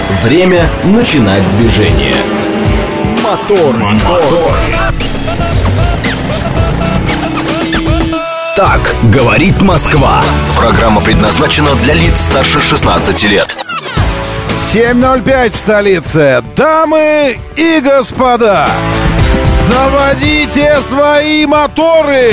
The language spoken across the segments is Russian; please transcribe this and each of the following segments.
Время начинать движение. Мотор. Так говорит Москва. Программа предназначена для лиц старше 16 лет. 7:05 в столице. Дамы и господа, заводите свои моторы!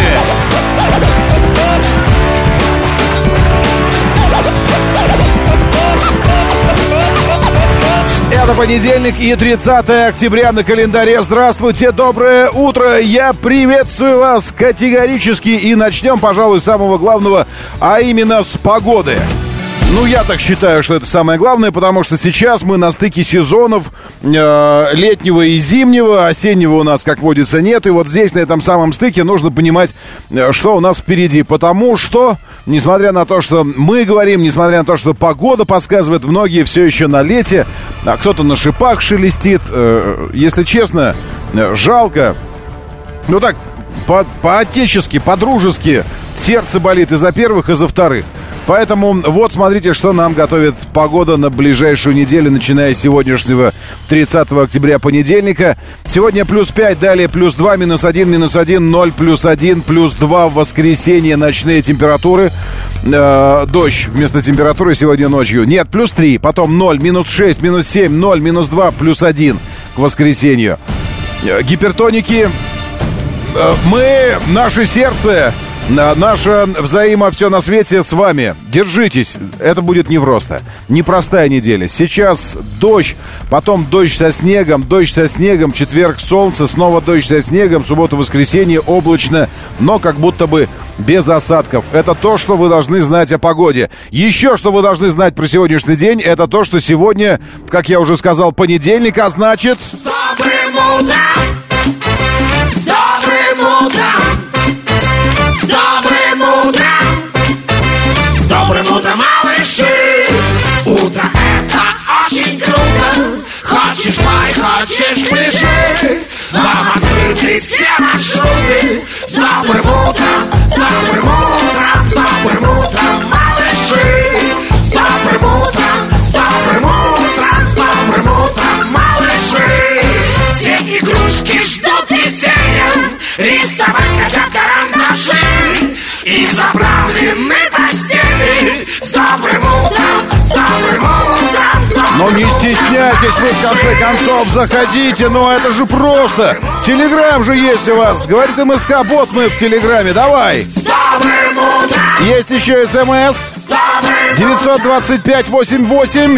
Это понедельник и 30 октября на календаре. Здравствуйте, доброе утро. Я приветствую вас категорически. И начнем, пожалуй, с самого главного, а именно с погоды. Ну, я так считаю, что это самое главное, потому что сейчас мы на стыке сезонов летнего и зимнего. Осеннего у нас, как водится, нет. И вот здесь, на этом самом стыке, нужно понимать, что у нас впереди. Потому что, несмотря на то, что мы говорим, несмотря на то, что погода подсказывает, многие все еще на лете, а кто-то на шипах шелестит. Если честно, жалко. Ну так, по-отечески, по-дружески сердце болит и за первых, и за вторых. Поэтому вот смотрите, что нам готовит погода на ближайшую неделю, начиная с сегодняшнего 30 октября понедельника. Сегодня плюс 5, далее плюс 2, минус 1, минус 1, 0, плюс 1, плюс 2 в воскресенье ночные температуры. Дождь вместо температуры сегодня ночью. Нет, плюс 3, потом 0, минус 6, минус 7, 0, минус 2, плюс 1 к воскресенью. Гипертоники. Мы, наше сердце... Наше все на свете с вами. Держитесь, это будет непросто. Непростая неделя. Сейчас дождь, потом дождь со снегом, четверг солнце, снова дождь со снегом, суббота, воскресенье облачно, но как будто бы без осадков. Это то, что вы должны знать о погоде. Еще что вы должны знать про сегодняшний день, это то, что сегодня, как я уже сказал, понедельник, а значит... С добрым утром! С добрым утром! Добрым утром! С добрым утром, малыши! Утро это очень круто! Хочешь пой, хочешь пляши! Вам открыты все маршруты! С добрым утром! С добрым утром! С добрым утром, малыши! С добрым утром! С добрым утром! С добрым утром, малыши! Все игрушки ждут веселья! Рисовать хотят карандаши! И заправлены постели. С добрым утром, с добрым утром, с добрым. Но не стесняйтесь вы, в конце концов, заходите, ну это же просто. Телеграм же есть у вас. Говорит МСК-бот, мы в Телеграме, давай. С добрым утром. Есть еще СМС. 925-88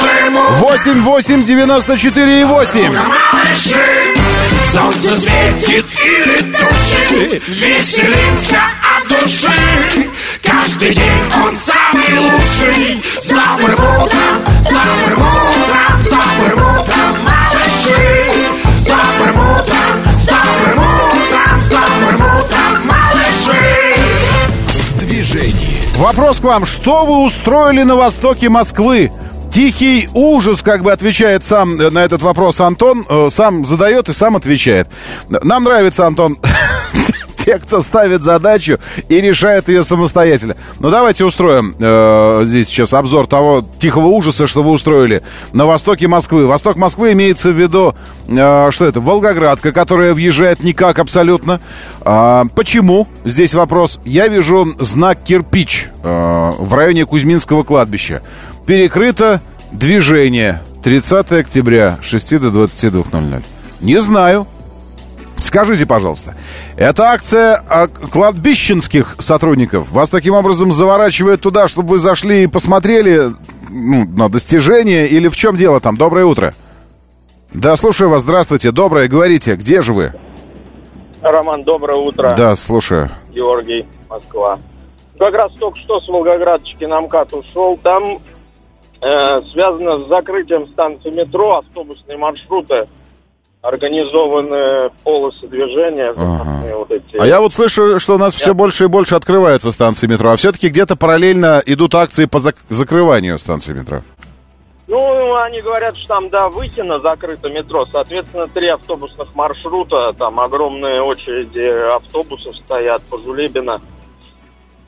88-94-8. Солнце светит или тучи, веселимся от души. Каждый день он самый лучший. С добрым утром, с добрым утром, с добрым утром, малыши. С добрым утром, с добрым утром, с добрым утром, малыши. Движение. Вопрос к вам. Что вы устроили на востоке Москвы? Тихий ужас, как бы отвечает сам на этот вопрос Антон. Сам задает и сам отвечает. Нам нравится, Антон, те, кто ставит задачу и решает ее самостоятельно. Ну, давайте устроим здесь сейчас обзор того тихого ужаса, что вы устроили на востоке Москвы. Восток Москвы имеется в виду, что это? Волгоградка, которая въезжает никак абсолютно. Почему? Здесь вопрос. Я вижу знак кирпич в районе Кузьминского кладбища. Перекрыто движение 30 октября с 6 до 22:00. Не знаю. Скажите, пожалуйста, это акция кладбищенских сотрудников? Вас таким образом заворачивают туда, чтобы вы зашли и посмотрели на достижения? Или в чем дело там? Доброе утро. Да, слушаю вас. Здравствуйте. Доброе. Говорите, где же вы? Роман, доброе утро. Да, слушаю. Георгий, Москва. Как раз только что с Волгоградочки на МКАД ушел. Там связано с закрытием станции метро, автобусные маршруты, организованы полосы движения. Ага. Вот эти. А я вот слышу, что у нас все больше и больше открываются станции метро, а все-таки где-то параллельно идут акции по закрыванию станции метро. Ну, они говорят, что там до Вытина закрыто метро, соответственно, 3 автобусных маршрута, там огромные очереди автобусов стоят по Жулебино.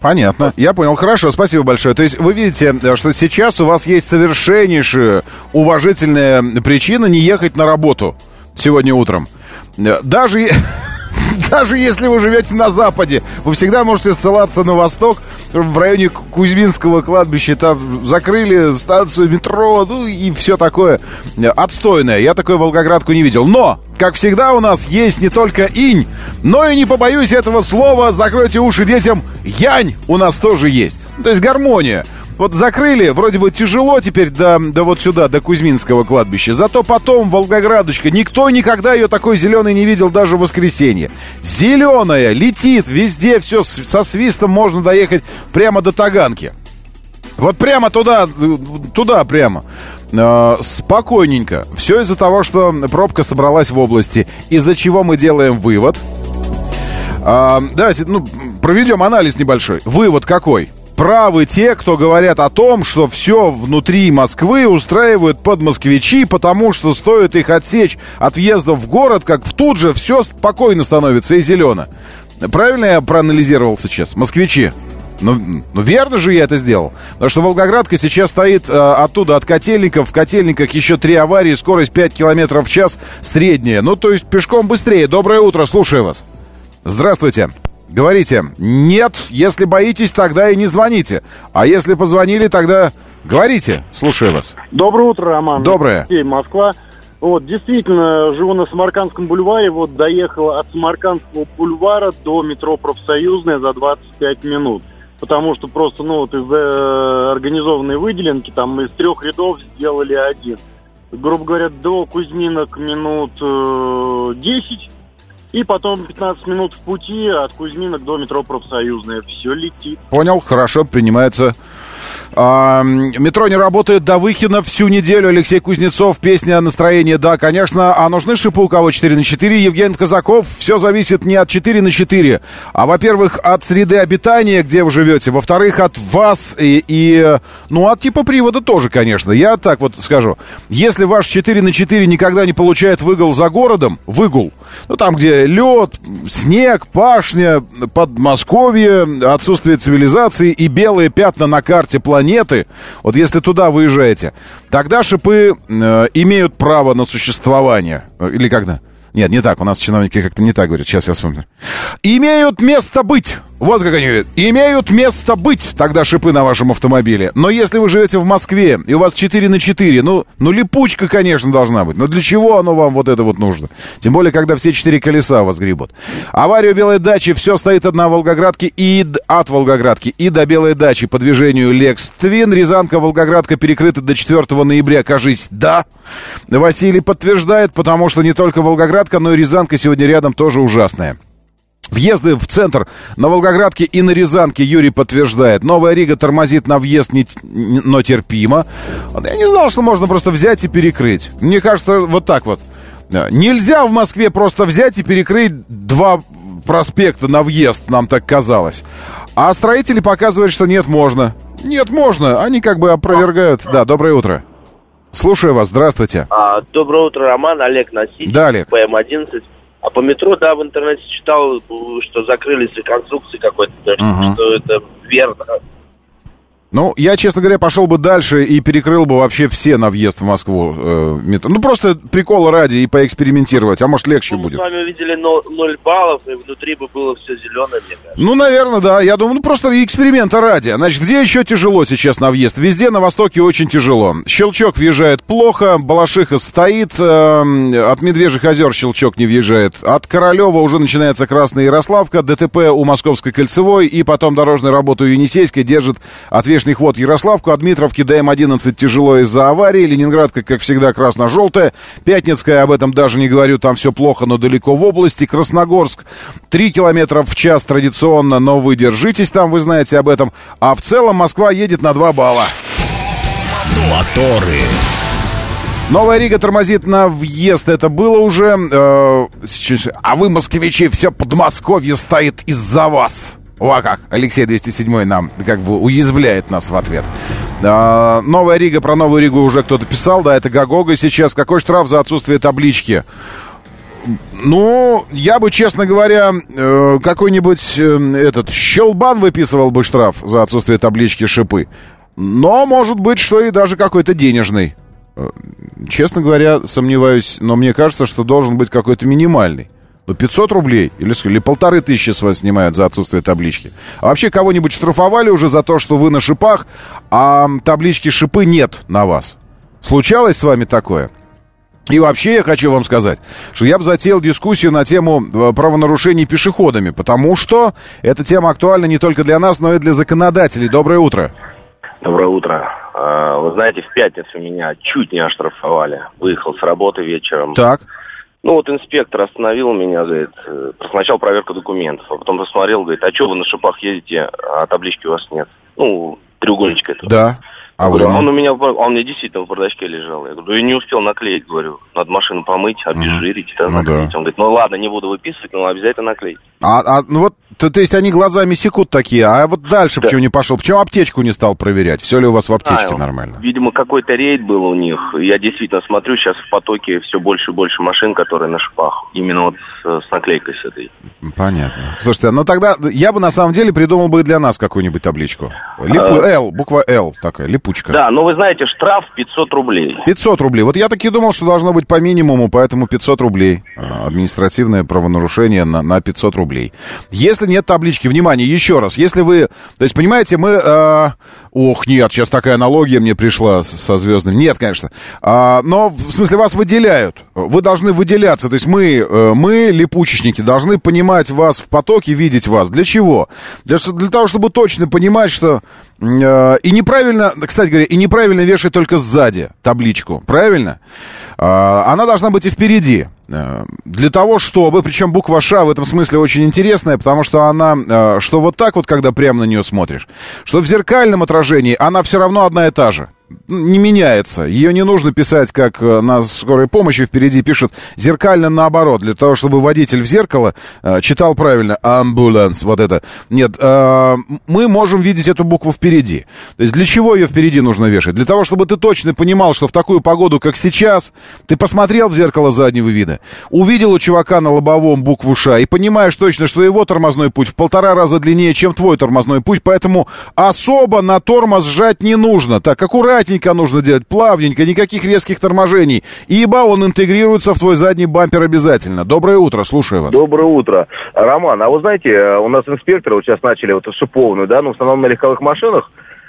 Понятно, я понял. Хорошо, спасибо большое. То есть вы видите, что сейчас у вас есть совершеннейшая уважительная причина не ехать на работу сегодня утром. Даже если вы живете на Западе, вы всегда можете ссылаться на восток, в районе Кузьминского кладбища. Там закрыли станцию метро, ну и все такое отстойное. Я такой Волгоградку не видел. Но, как всегда, у нас есть не только инь, но и, не побоюсь этого слова, закройте уши детям, янь у нас тоже есть. То есть гармония. Вот закрыли, вроде бы тяжело теперь до вот сюда, до Кузьминского кладбища. Зато потом Волгоградочка, никто никогда ее такой зеленой не видел даже в воскресенье. Зеленая, летит везде, все со свистом, можно доехать прямо до Таганки. Вот прямо туда прямо. Спокойненько. Все из-за того, что пробка собралась в области. Из-за чего мы делаем вывод. Давайте, проведем анализ небольшой. Вывод какой? Правы те, кто говорят о том, что все внутри Москвы устраивают под москвичи, потому что стоит их отсечь от въезда в город, как в тут же все спокойно становится и зелено. Правильно я проанализировал сейчас? Москвичи. Ну, верно же я это сделал. Потому что Волгоградка сейчас стоит оттуда, от Котельников. В Котельниках еще 3 аварии, скорость 5 км в час средняя. Ну, то есть пешком быстрее. Доброе утро, слушаю вас. Здравствуйте. Говорите, нет, если боитесь, тогда и не звоните. А если позвонили, тогда говорите. Слушаю вас. Доброе утро, Роман. Доброе. Москва. Вот, действительно, живу на Самаркандском бульваре. Вот, доехал от Самаркандского бульвара до метро Профсоюзная за 25 минут. Потому что просто, из-за организованной выделенки, там из 3 рядов сделали 1. Грубо говоря, до Кузьминок минут 10. И потом 15 минут в пути от Кузьминок до метро Профсоюзная. Все летит. Понял, хорошо, принимается. Метро не работает до Выхина всю неделю. Алексей Кузнецов, песня «Настроение». Да, конечно. А нужны шипы у кого 4/4? Евгений Казаков. Все зависит не от 4/4, а, во-первых, от среды обитания, где вы живете. Во-вторых, от вас от типа привода тоже, конечно. Я так вот скажу. Если ваш 4/4 никогда не получает выгул за городом, там, где лед, снег, пашня, Подмосковье, отсутствие цивилизации и белые пятна на карте планеты, вот если туда выезжаете, тогда шипы имеют право на существование. Или когда? Нет, не так, у нас чиновники как-то не так говорят. Сейчас я вспомню. Имеют место быть. Вот как они говорят. Имеют место быть тогда шипы на вашем автомобиле. Но если вы живете в Москве, и у вас 4/4, липучка, конечно, должна быть. Но для чего оно вам вот это вот нужно? Тем более, когда все 4 колеса у вас гребут. Авария у Белой дачи. Все стоит от Волгоградки и от Волгоградки и до Белой дачи по движению Лекс Твин. Рязанка-Волгоградка перекрыта до 4 ноября. Кажись, да. Василий подтверждает, потому что не только Волгоградка, но и Рязанка сегодня рядом тоже ужасная. Въезды в центр на Волгоградке и на Рязанке, Юрий подтверждает. Новая Рига тормозит на въезд, но терпимо. Я не знал, что можно просто взять и перекрыть. Мне кажется, вот так вот. Нельзя в Москве просто взять и перекрыть 2 проспекта на въезд, нам так казалось. А строители показывают, что нет, можно. Нет, можно. Они как бы опровергают. Да, доброе утро. Слушаю вас, здравствуйте. Доброе утро, Роман, Олег Носитель, да, Олег. ПМ-11. А по метро, да, в интернете читал, что закрылись реконструкции какой-то, что это верно. Я, честно говоря, пошел бы дальше и перекрыл бы вообще все на въезд в Москву метро. Просто прикола ради и поэкспериментировать, а может легче будет. Мы с вами увидели 0 баллов, и внутри бы было все зеленое, мне кажется. Наверное, да. Я думаю, просто эксперимента ради. Значит, где еще тяжело сейчас на въезд? Везде на востоке очень тяжело. Щелчок въезжает плохо, Балашиха стоит, от Медвежьих озер Щелчок не въезжает. От Королева уже начинается Красная Ярославка, ДТП у Московской кольцевой, и потом дорожная работа у Енисейской держит от Вешних Вод Ярославку, от Дмитровки до М11 тяжело из-за аварии, Ленинградка, как всегда, красно-желтая, Пятницкая, об этом даже не говорю, там все плохо, но далеко в области, Красногорск, 3 км в час традиционно, но вы держитесь там, вы знаете об этом, а в целом Москва едет на 2 балла. Моторы. Новая Рига тормозит на въезд, это было уже, а вы, москвичи, все Подмосковье стоит из-за вас. О, как! Алексей 207 нам как бы уязвляет нас в ответ. Новая Рига, про Новую Ригу уже кто-то писал, да, это Гагога сейчас. Какой штраф за отсутствие таблички? Ну, я бы, честно говоря, какой-нибудь щелбан выписывал бы штраф за отсутствие таблички «Шипы». Но, может быть, что и даже какой-то денежный. Честно говоря, сомневаюсь, но мне кажется, что должен быть какой-то минимальный. 500 рублей или 1500 с вас снимают за отсутствие таблички. А вообще кого-нибудь штрафовали уже за то, что вы на шипах, а таблички «Шипы» нет на вас? Случалось с вами такое? И вообще я хочу вам сказать, что я бы затеял дискуссию на тему правонарушений пешеходами, потому что эта тема актуальна не только для нас, но и для законодателей. Доброе утро. Доброе утро. Вы знаете, в пятницу меня чуть не оштрафовали. Выехал с работы вечером. Так. Ну вот инспектор остановил меня, говорит, сначала проверка документов, а потом посмотрел, говорит, а что вы на шипах едете, а таблички у вас нет? Ну, треугольничка это. Да. А он мне действительно в бардачке лежал. Я говорю, я не успел наклеить, говорю, надо машину помыть, обезжирить, наклеить. Да. Он говорит, ну ладно, не буду выписывать, но обязательно наклеить. Ну вот, то есть они глазами секут такие, а вот дальше почему не пошел? Почему аптечку не стал проверять? Все ли у вас в аптечке нормально? Видимо, какой-то рейд был у них. Я действительно смотрю, сейчас в потоке все больше и больше машин, которые на шипах. Именно вот с наклейкой с этой. Понятно. Слушайте, ну тогда я бы на самом деле придумал бы для нас какую-нибудь табличку. Л, буква Л такая, липучка. Да, но вы знаете, штраф 500 рублей. 500 рублей. Вот я таки думал, что должно быть по минимуму, поэтому 500 рублей. Административное правонарушение на 500 рублей. Если нет таблички, внимание, еще раз, если вы... То есть, понимаете, мы... Ох, нет, сейчас такая аналогия мне пришла со звездным. Нет, конечно. Но, в смысле, вас выделяют. Вы должны выделяться. То есть мы, липучечники, должны понимать вас в потоке, видеть вас. Для чего? Для того, чтобы точно понимать, что... И неправильно, кстати говоря, и неправильно вешать только сзади табличку. Правильно? Она должна быть и впереди. Для того, чтобы... Причем буква «Ш» в этом смысле очень интересная, потому что она... Что вот так вот, когда прямо на нее смотришь, что в зеркальном отражении она все равно одна и та же. Не меняется. Ее не нужно писать, как на скорой помощи впереди пишут, зеркально наоборот, для того, чтобы водитель в зеркало читал правильно «амбуланс», вот это. Нет, мы можем видеть эту букву впереди. То есть для чего ее впереди нужно вешать? Для того, чтобы ты точно понимал, что в такую погоду, как сейчас, ты посмотрел в зеркало заднего вида, увидел у чувака на лобовом букву «Ш» и понимаешь точно, что его тормозной путь в 1,5 раза длиннее, чем твой тормозной путь, поэтому особо на тормоз сжать не нужно. Так, аккуратненько нужно делать, плавненько, никаких резких торможений, ибо он интегрируется в твой задний бампер обязательно. Доброе утро, слушаю вас. Доброе утро. Роман, а вы знаете, у нас инспекторы вот сейчас начали вот шиповную, да, ну, в основном на легковых машинах,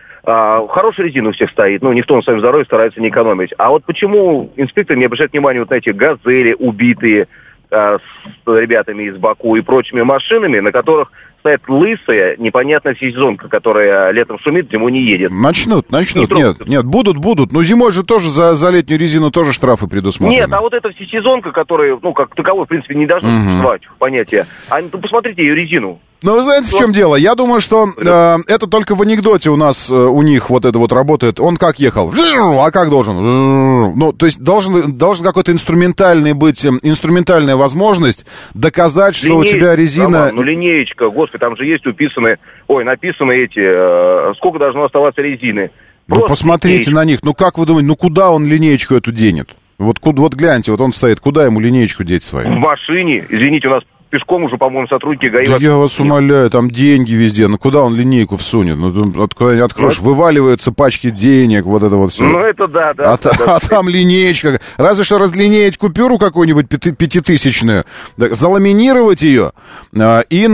хорошая резина у всех стоит, ну, никто на своем здоровье старается не экономить. А вот почему инспектор не обращает внимания вот на эти «Газели» убитые с ребятами из Баку и прочими машинами, на которых стоит лысая, непонятная сезонка, которая летом шумит, зимой не едет. Начнут. Нет, будут. Но зимой же тоже за летнюю резину тоже штрафы предусмотрены. Нет, а вот эта всесезонка, которая, ну, как таковой, в принципе, не должна существовать в понятии. посмотрите ее резину. Ну, вы знаете, в чем дело? Я думаю, что это только в анекдоте у нас, у них вот это вот работает. Он как ехал? А как должен? Ну, то есть должен какой-то инструментальная возможность доказать, что Линеечка, у тебя резина... Роман, линеечка, господи, там же есть написаны эти, сколько должно оставаться резины. Просто посмотрите на них. Ну, как вы думаете, куда он линеечку эту денет? Вот гляньте, вот он стоит, куда ему линеечку деть свою? В машине, извините, у нас пешком уже, по-моему, сотрудники ГАИ... Да я вас умоляю, там деньги везде. Ну, куда он линейку всунет? Ну, куда-нибудь откроешь, вываливаются пачки денег, вот это вот все. Ну, это да. А там линеечка. Разве что разлинеять купюру какую-нибудь 5000-ную, заламинировать ее и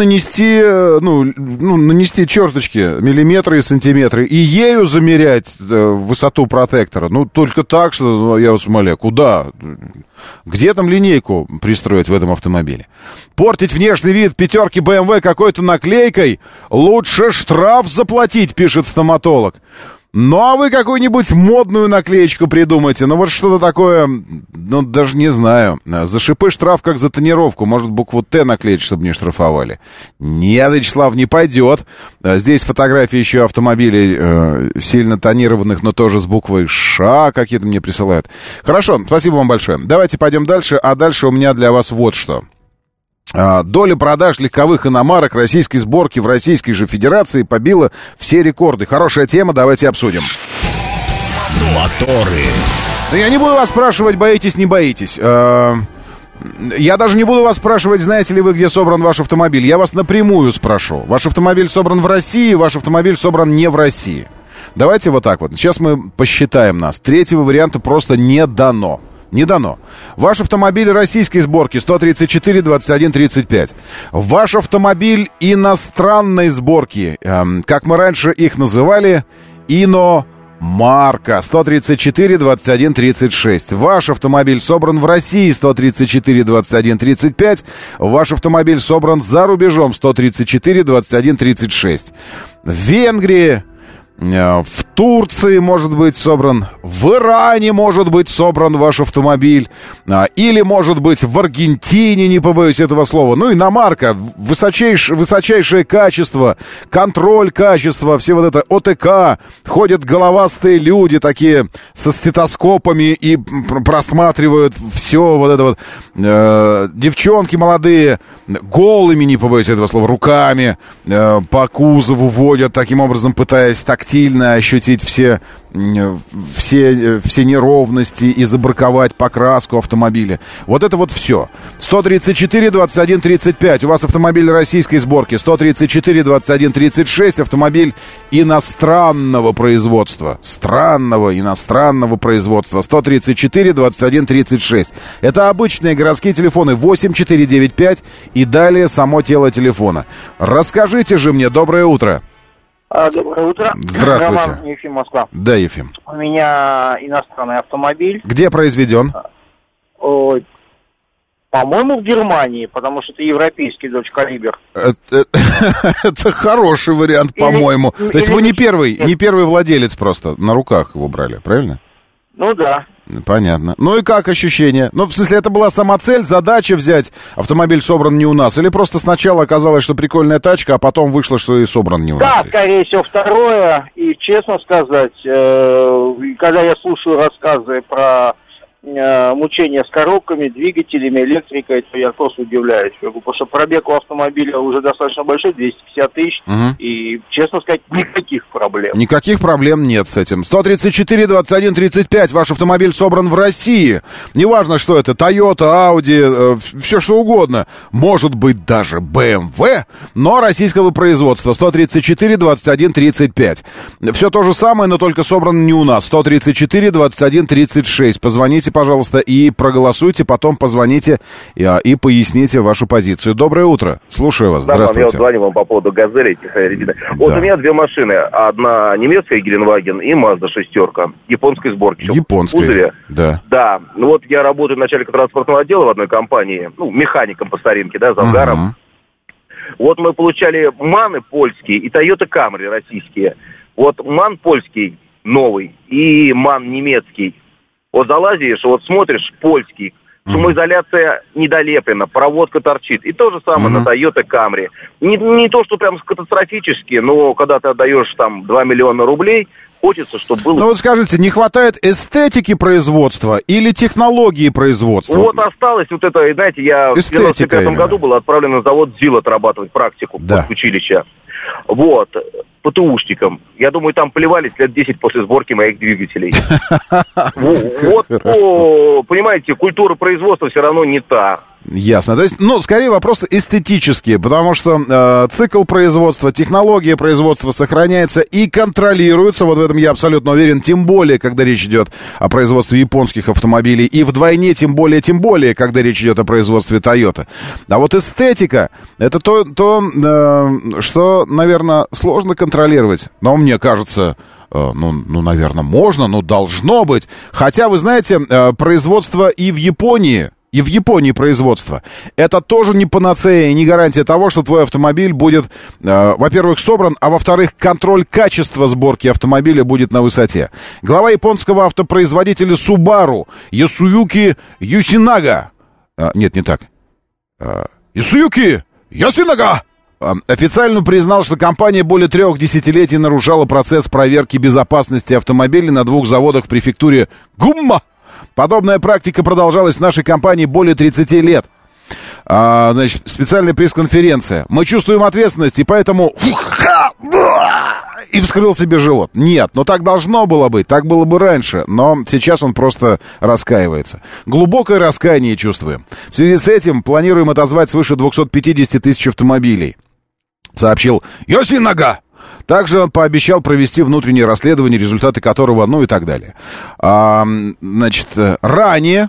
нанести черточки, миллиметры и сантиметры, и ею замерять высоту протектора. Ну, только так, что, я вас умоляю, куда? Где там линейку пристроить в этом автомобиле? Портить внешний вид пятерки BMW какой-то наклейкой лучше штраф заплатить, пишет стоматолог. Ну, а вы какую-нибудь модную наклеечку придумайте. Ну, вот что-то такое, ну, даже не знаю. За шипы штраф как за тонировку. Может, букву «Т» наклеить, чтобы не штрафовали. Нет, Вячеслав, не пойдет. Здесь фотографии еще автомобилей сильно тонированных, но тоже с буквой «Ш» какие-то мне присылают. Хорошо, спасибо вам большое. Давайте пойдем дальше. А дальше у меня для вас вот что. Доля продаж легковых иномарок российской сборки в Российской же Федерации побила все рекорды. Хорошая тема, давайте обсудим. Моторы. Но я не буду вас спрашивать, боитесь, не боитесь. Я даже не буду вас спрашивать, знаете ли вы, где собран ваш автомобиль. Я вас напрямую спрошу. Ваш автомобиль собран в России, ваш автомобиль собран не в России. Давайте вот так вот. Сейчас мы посчитаем нас. Третьего варианта просто не дано. Не дано. Ваш автомобиль российской сборки 134 21 35. Ваш автомобиль иностранной сборки, как мы раньше их называли, иномарка 134 21 36. Ваш автомобиль собран в России 134 21 35. Ваш автомобиль собран за рубежом 134 21 36. В Венгрии, в Турции может быть собран, в Иране может быть собран ваш автомобиль, или может быть в Аргентине, не побоюсь этого слова. Ну, иномарка, высочайшее качество, контроль качества, все вот это ОТК, ходят головастые люди такие со стетоскопами и просматривают все вот это вот. Девчонки молодые, голыми, не побоюсь этого слова, руками по кузову водят, таким образом пытаясь тактильно ощутить все неровности и забраковать покраску автомобиля. Вот это вот все. 134 21 35. У вас автомобиль российской сборки. 134 21 36. Автомобиль иностранного производства. Странного иностранного производства. 134 21 36. Это обычные городские телефоны 8495 и далее само тело телефона. Расскажите же мне. Доброе утро. Доброе утро. Здравствуйте. Роман, Ефим, Москва. Да, Ефим. У меня иностранный автомобиль. Где произведен? Ой, по-моему, в Германии, потому что это европейский Dodge Caliber. Это хороший вариант, по-моему. То есть вы не первый владелец просто, на руках его брали, правильно? Ну да. Понятно. Ну и как ощущение? Ну, в смысле, это была сама цель, задача взять, автомобиль собран не у нас? Или просто сначала оказалось, что прикольная тачка, а потом вышло, что и собран не у нас? Да, скорее всего, второе. И, честно сказать, когда я слушаю рассказы про мучения с коробками, двигателями, электрикой, то я просто удивляюсь. Потому что пробег у автомобиля уже достаточно большой, 250 тысяч. И, честно сказать, никаких проблем. Никаких проблем нет с этим. 134 21 35. Ваш автомобиль собран в России. Неважно, что это, Toyota, Audi, все что угодно. Может быть, даже BMW, но российского производства. 134 21 35. Все то же самое, но только собрано не у нас. 134 21 36. Позвоните, пожалуйста, и проголосуйте, потом позвоните и поясните вашу позицию. Доброе утро. Слушаю вас. Здравствуйте. Я вот звоню вам по поводу «Газели», тихая резина. Вот у меня две машины. Одна немецкая «Геленваген» и «Мазда» шестерка. Японской сборки. Японской, да. Да. Ну вот я работаю начальником транспортного отдела в одной компании. Ну, механиком по старинке, да, завгаром. Вот мы получали «Маны» польские и «Тойота Камри» российские. Вот «Ман» польский новый и «Ман» немецкий. Вот залазишь, вот смотришь, польский, шумоизоляция недолеплена, проводка торчит. И то же самое на Toyota Camry. Не то, что прям катастрофически, но когда ты отдаешь там 2 миллиона рублей, хочется, чтобы было... Ну вот скажите, не хватает эстетики производства или технологии производства? Вот осталось вот это, знаете, я эстетика в 1995 году был отправлен на завод ЗИЛ отрабатывать практику в училище. Вот, ПТУшникам. Я думаю, там плевались лет 10 после сборки моих двигателей. Вот, понимаете, культура производства все равно не та. Ясно. То есть, ну, скорее вопросы эстетические, потому что цикл производства, технология производства сохраняется и контролируется, вот в этом я абсолютно уверен, тем более, когда речь идет о производстве японских автомобилей, и вдвойне, тем более, когда речь идет о производстве Toyota. А вот эстетика, это то, что, наверное, сложно контролировать, но мне кажется... Ну, наверное, можно, но должно быть. Хотя, вы знаете, производство и в Японии производство. Это тоже не панацея и не гарантия того, что твой автомобиль будет, во-первых, собран, а во-вторых, контроль качества сборки автомобиля будет на высоте. Глава японского автопроизводителя Subaru Ясуюки Юсинага. Нет, не так. Ясуюки Юсинага официально признал, что компания более 3 десятилетий нарушала процесс проверки безопасности автомобилей на 2 заводах в префектуре Гумма. Подобная практика продолжалась в нашей компании более 30 лет. Значит, специальная пресс-конференция. Мы чувствуем ответственность, и поэтому и вскрыл себе живот. Нет, но так должно было быть, так было бы раньше, но сейчас он просто раскаивается. Глубокое раскаяние чувствуем. В связи с этим планируем отозвать свыше 250 тысяч автомобилей, сообщил Йосинага. Также он пообещал провести внутреннее расследование, результаты которого, ну и так далее. Значит, ранее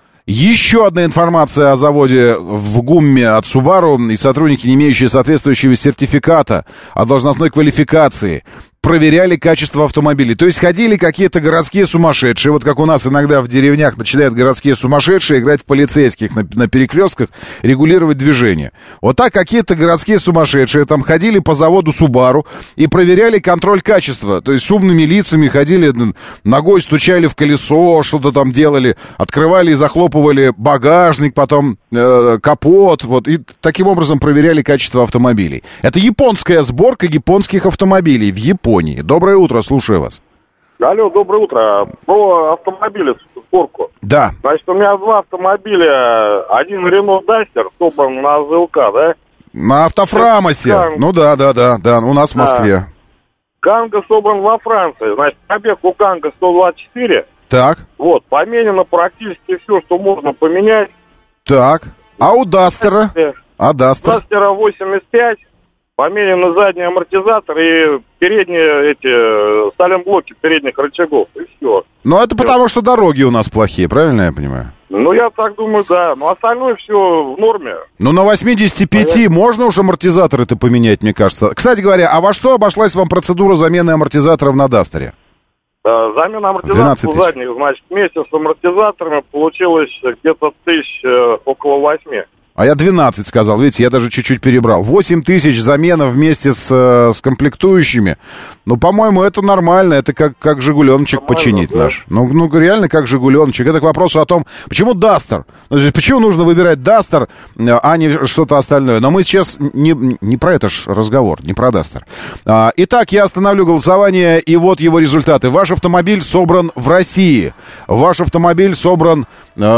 еще одна информация о заводе в ГУМе от Subaru, и сотрудники, не имеющие соответствующего сертификата о должностной квалификации, проверяли качество автомобилей. То есть ходили какие-то городские сумасшедшие, вот как у нас иногда в деревнях начинают городские сумасшедшие играть в полицейских на перекрестках, регулировать движение. Вот так какие-то городские сумасшедшие там ходили по заводу Subaru и проверяли контроль качества. То есть с умными лицами ходили, ногой стучали в колесо, что-то там делали, открывали и захлопывали багажник, потом капот, вот, и таким образом проверяли качество автомобилей. Это японская сборка японских автомобилей в Японии. Доброе утро, слушаю вас. Алло, доброе утро. Про автомобили, сборку. Да. Значит, у меня два автомобиля. Один Renault Duster, собран на ЗЛК, да? На автофрамосе. Ну да, у нас в Москве. Канго собран во Франции. Значит, пробег у Канго 124. Так. Вот, поменено практически все, что можно поменять. Так. А у Дастера? Дастера 85. Поменены задний амортизатор и передние сталинблоки передних рычагов, и все. Ну, это потому, что дороги у нас плохие, правильно я понимаю? Ну, я так думаю, да. Но остальное все в норме. Ну, на 85 можно уж амортизаторы-то поменять, мне кажется. Кстати говоря, а во что обошлась вам процедура замены амортизаторов на Дастере? Замена амортизаторов задних, значит, вместе с амортизаторами получилось где-то около 8. А я 12 сказал, видите, я даже чуть-чуть перебрал. 8 тысяч замена вместе с комплектующими. Ну, по-моему, это нормально, это как «Жигуленочек» нормально, починить да. Наш. Ну, реально как «Жигуленочек». Это к вопросу о том, почему «Дастер». Ну, почему нужно выбирать «Дастер», а не что-то остальное. Но мы сейчас не про это ж разговор, не про «Дастер». Итак, я остановлю голосование, и вот его результаты. Ваш автомобиль собран в России. Ваш автомобиль собран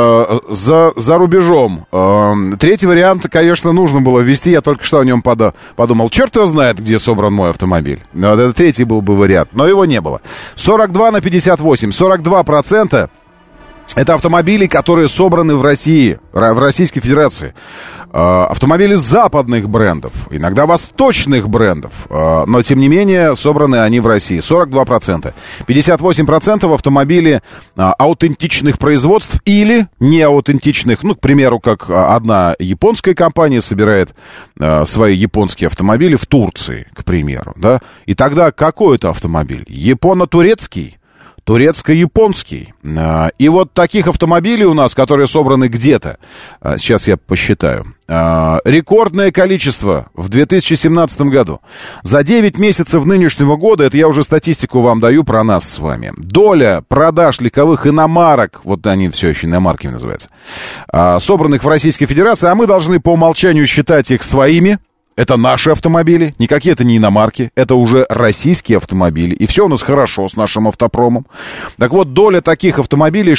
за рубежом. Третий вариант, конечно, нужно было ввести, я только что о нем подумал. Черт его знает, где собран мой автомобиль. Это третий был бы вариант, но его не было. 42/58, 42% это автомобили, которые собраны в России, в Российской Федерации. Автомобили западных брендов, иногда восточных брендов, но, тем не менее, собраны они в России. 42%. 58% автомобили аутентичных производств или неаутентичных. Ну, к примеру, как одна японская компания собирает свои японские автомобили в Турции, к примеру. Да? И тогда какой это автомобиль? Японо-турецкий? Турецко-японский. И вот таких автомобилей у нас, которые собраны где-то, сейчас я посчитаю, рекордное количество в 2017 году. За 9 месяцев нынешнего года, это я уже статистику вам даю про нас с вами, доля продаж легковых иномарок, вот они все еще иномарками называются, собранных в Российской Федерации, а мы должны по умолчанию считать их своими. Это наши автомобили, никакие это не иномарки, это уже российские автомобили. И все у нас хорошо с нашим автопромом. Так вот, доля таких автомобилей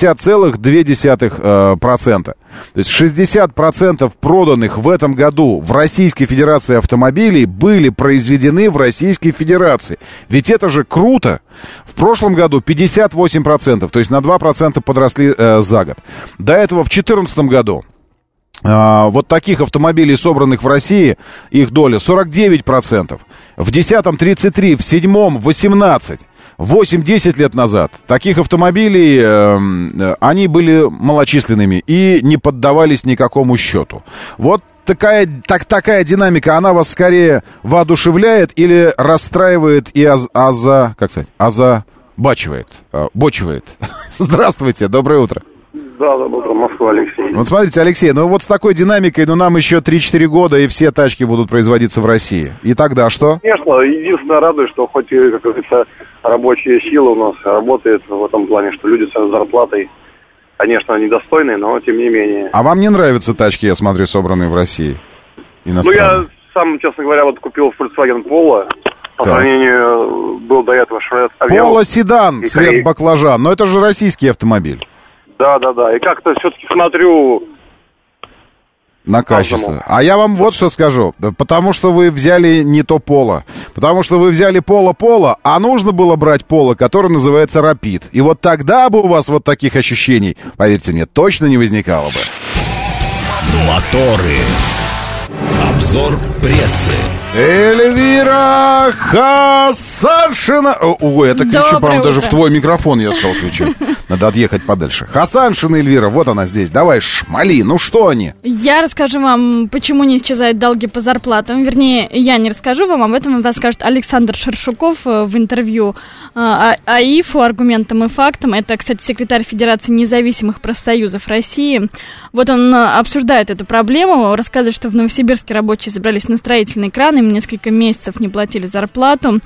60,2%. То есть 60% проданных в этом году в Российской Федерации автомобилей были произведены в Российской Федерации. Ведь это же круто. В прошлом году 58%, то есть на 2% подросли за год. До этого в 2014 году вот таких автомобилей, собранных в России, их доля 49%. В 10-м 33%, в 7-м 18%. 8-10 лет назад таких автомобилей, они были малочисленными и не поддавались никакому счету. Вот такая динамика, она вас скорее воодушевляет или расстраивает и озабачивает? Бочивает. Здравствуйте, доброе утро. Да, доброе утро, Москва, Алексей. Вот смотрите, Алексей, ну вот с такой динамикой, нам еще 3-4 года, и все тачки будут производиться в России. И тогда что? Конечно, единственное радует, что хоть, как говорится, рабочая сила у нас работает в этом плане, что люди с зарплатой, конечно, недостойные, но тем не менее. А вам не нравятся тачки, я смотрю, собранные в России? Ну, я сам, честно говоря, вот купил Volkswagen Polo. По сравнению, был до этого Chevrolet Aveo. Polo седан, цвет баклажан, но это же российский автомобиль. Да. И как-то все-таки смотрю, На качество. Каждому. А я вам вот что скажу. Да потому что вы взяли не то поло. Потому что вы взяли поло, а нужно было брать поло, которое называется Rapid. И вот тогда бы у вас вот таких ощущений, поверьте мне, точно не возникало бы. Моторы. Обзор прессы. Эльвира Хасаншина. Ой, это кричу, по-моему, даже в твой микрофон я стал кричать. Надо отъехать подальше. Хасаншина Эльвира, вот она здесь. Давай, шмали, ну что они? Я расскажу вам, почему не исчезают долги по зарплатам. Вернее, я не расскажу вам, об этом расскажет Александр Шершуков в интервью АИФу «Аргументам и фактам». Это, кстати, секретарь Федерации независимых профсоюзов России. Вот он обсуждает эту проблему, рассказывает, что в Новосибирске рабочие забрались на строительный кран, им несколько месяцев не платили зарплату.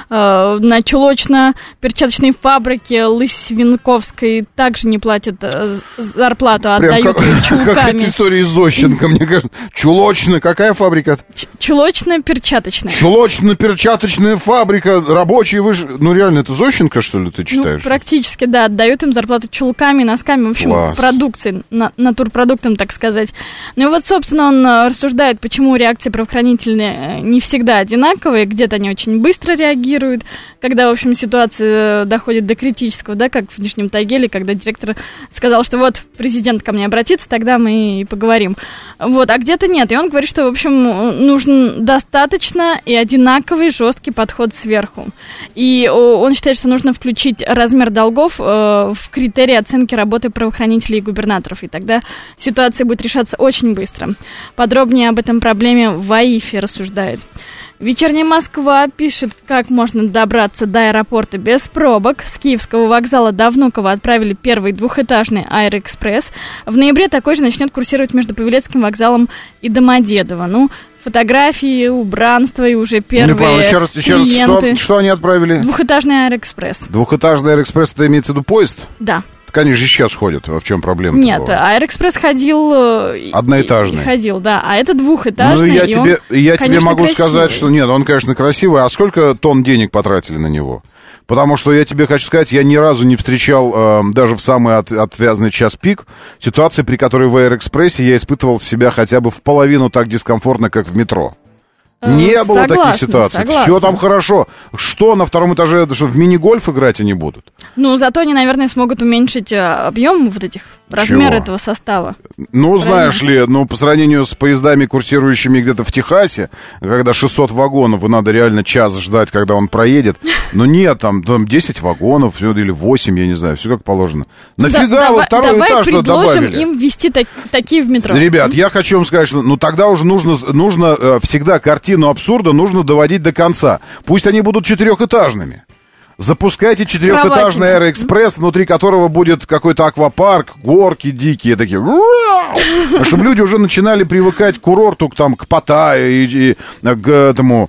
На чулочно-перчаточной фабрике Лысьвинковской также не платят зарплату, а отдают ее чулками. Какая-то история из Зощенко, мне кажется. Чулочная, какая фабрика? Чулочно-перчаточная. Чулочно-перчаточная фабрика, рабочие вышли. Ну реально, это Зощенко, что ли, ты читаешь? Ну, практически, да, отдают им зарплату чулками, носками, в общем, Класс. продукцией, натурпродуктом, так сказать. Ну и вот, собственно, он рассуждает, почему реакции правоохранительные не всегда одинаковые, где-то они очень быстро реагируют, когда, в общем, ситуация доходит до критического, да, как в Нижнем Тагиле, когда директор сказал, что вот президент ко мне обратится, тогда мы и поговорим. Вот, а где-то нет. И он говорит, что, в общем, нужен достаточно и одинаковый жесткий подход сверху. И он считает, что нужно включить размер долгов в критерии оценки работы правоохранителей и губернаторов, и тогда ситуация будет решаться очень быстро. Подробнее об этом проблеме в АИФе рассуждает. «Вечерняя Москва» пишет, как можно добраться до аэропорта без пробок. С Киевского вокзала до Внуково отправили первый двухэтажный Аэроэкспресс. В ноябре такой же начнет курсировать между Павелецким вокзалом и Домодедово. Ну, фотографии, убранство и уже первые клиенты. Что они отправили? Двухэтажный Аэроэкспресс. Двухэтажный Аэроэкспресс, это имеется в виду поезд? Да. Так они же сейчас ходят. А в чем проблема? Нет, Аэроэкспресс ходил... Одноэтажный. Ходил, да. А это двухэтажный. Ну, я тебе могу красивый. сказать, что нет, он, конечно, красивый. А сколько тонн денег потратили на него? Потому что я тебе хочу сказать, я ни разу не встречал, даже в самый отвязный час пик, ситуации, при которой в Аэроэкспрессе я испытывал себя хотя бы в половину так дискомфортно, как в метро. Не было таких ситуаций. Согласна. Все там хорошо. Что, на втором этаже, что в мини-гольф играть они будут? Ну, зато они, наверное, смогут уменьшить объем вот этих размер этого состава. Ну, знаешь ли, по сравнению с поездами, курсирующими где-то в Техасе, когда 600 вагонов, и надо реально час ждать, когда он проедет. Но нет, там 10 вагонов или 8, я не знаю, все как положено. Нафига во второй этаж что добавили? Давай предложим им ввести такие в метро. Ребят, я хочу вам сказать, что тогда уже нужно всегда картину абсурда нужно доводить до конца. Пусть они будут 4-этажными. Запускайте 4-этажный Аэроэкспресс, внутри которого будет какой-то аквапарк, горки дикие такие. Чтобы люди уже начинали привыкать к курорту, к Паттайе и к этому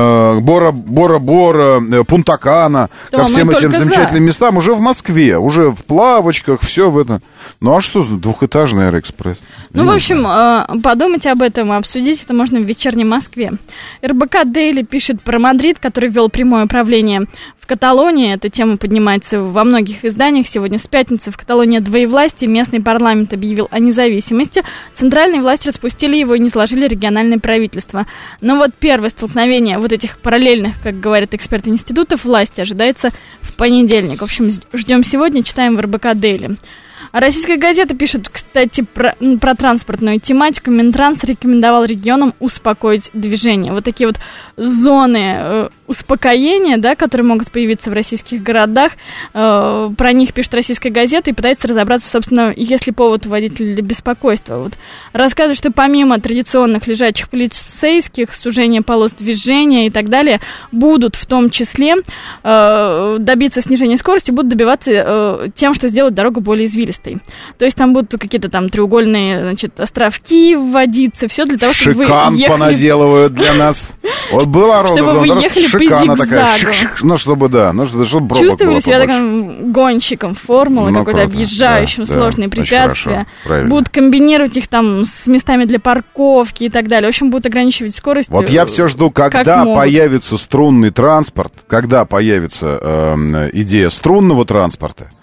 Бора-Бора, Пунта-Кана, ко всем этим замечательным местам уже в Москве, уже в плавочках, все в этом. Ну а что за двухэтажный Аэроэкспресс? Ну, в общем, подумайте об этом и обсудить это можно в «Вечерней Москве». РБК Дейли пишет про Мадрид, который ввел прямое управление в Каталонии. Эта тема поднимается во многих изданиях. Сегодня с пятницы в Каталонии двоевластие. Местный парламент объявил о независимости. Центральные власти распустили его и не сложили региональное правительство. Но вот первое столкновение вот этих параллельных, как говорят эксперты институтов власти, ожидается в понедельник. В общем, ждем сегодня, читаем в РБК Дейли. А российская газета пишет, кстати, про транспортную тематику. Минтранс рекомендовал регионам успокоить движение. Вот такие вот зоны успокоения, да, которые могут появиться в российских городах. Про них пишет российская газета и пытается разобраться, собственно, есть ли повод у водителя для беспокойства. Вот. Рассказывают, что помимо традиционных лежачих полицейских, сужения полос движения и так далее, будут в том числе добиться снижения скорости, будут добиваться тем, что сделают дорогу более извилистой. То есть там будут какие-то там треугольные, значит, островки вводиться, все для того, чтобы Шикан вы ехали... понаделывают для нас. Вот была рода, чтобы вы ехали по зигзагу. Такая, чтобы пробок чувствовали было себя побольше. таким гонщиком формулы, какой-то объезжающим сложные препятствия. Хорошо, будут комбинировать их там с местами для парковки и так далее. В общем, будут ограничивать скорость. Вот я все жду, когда появится струнный транспорт, когда появится идея струнного транспорта.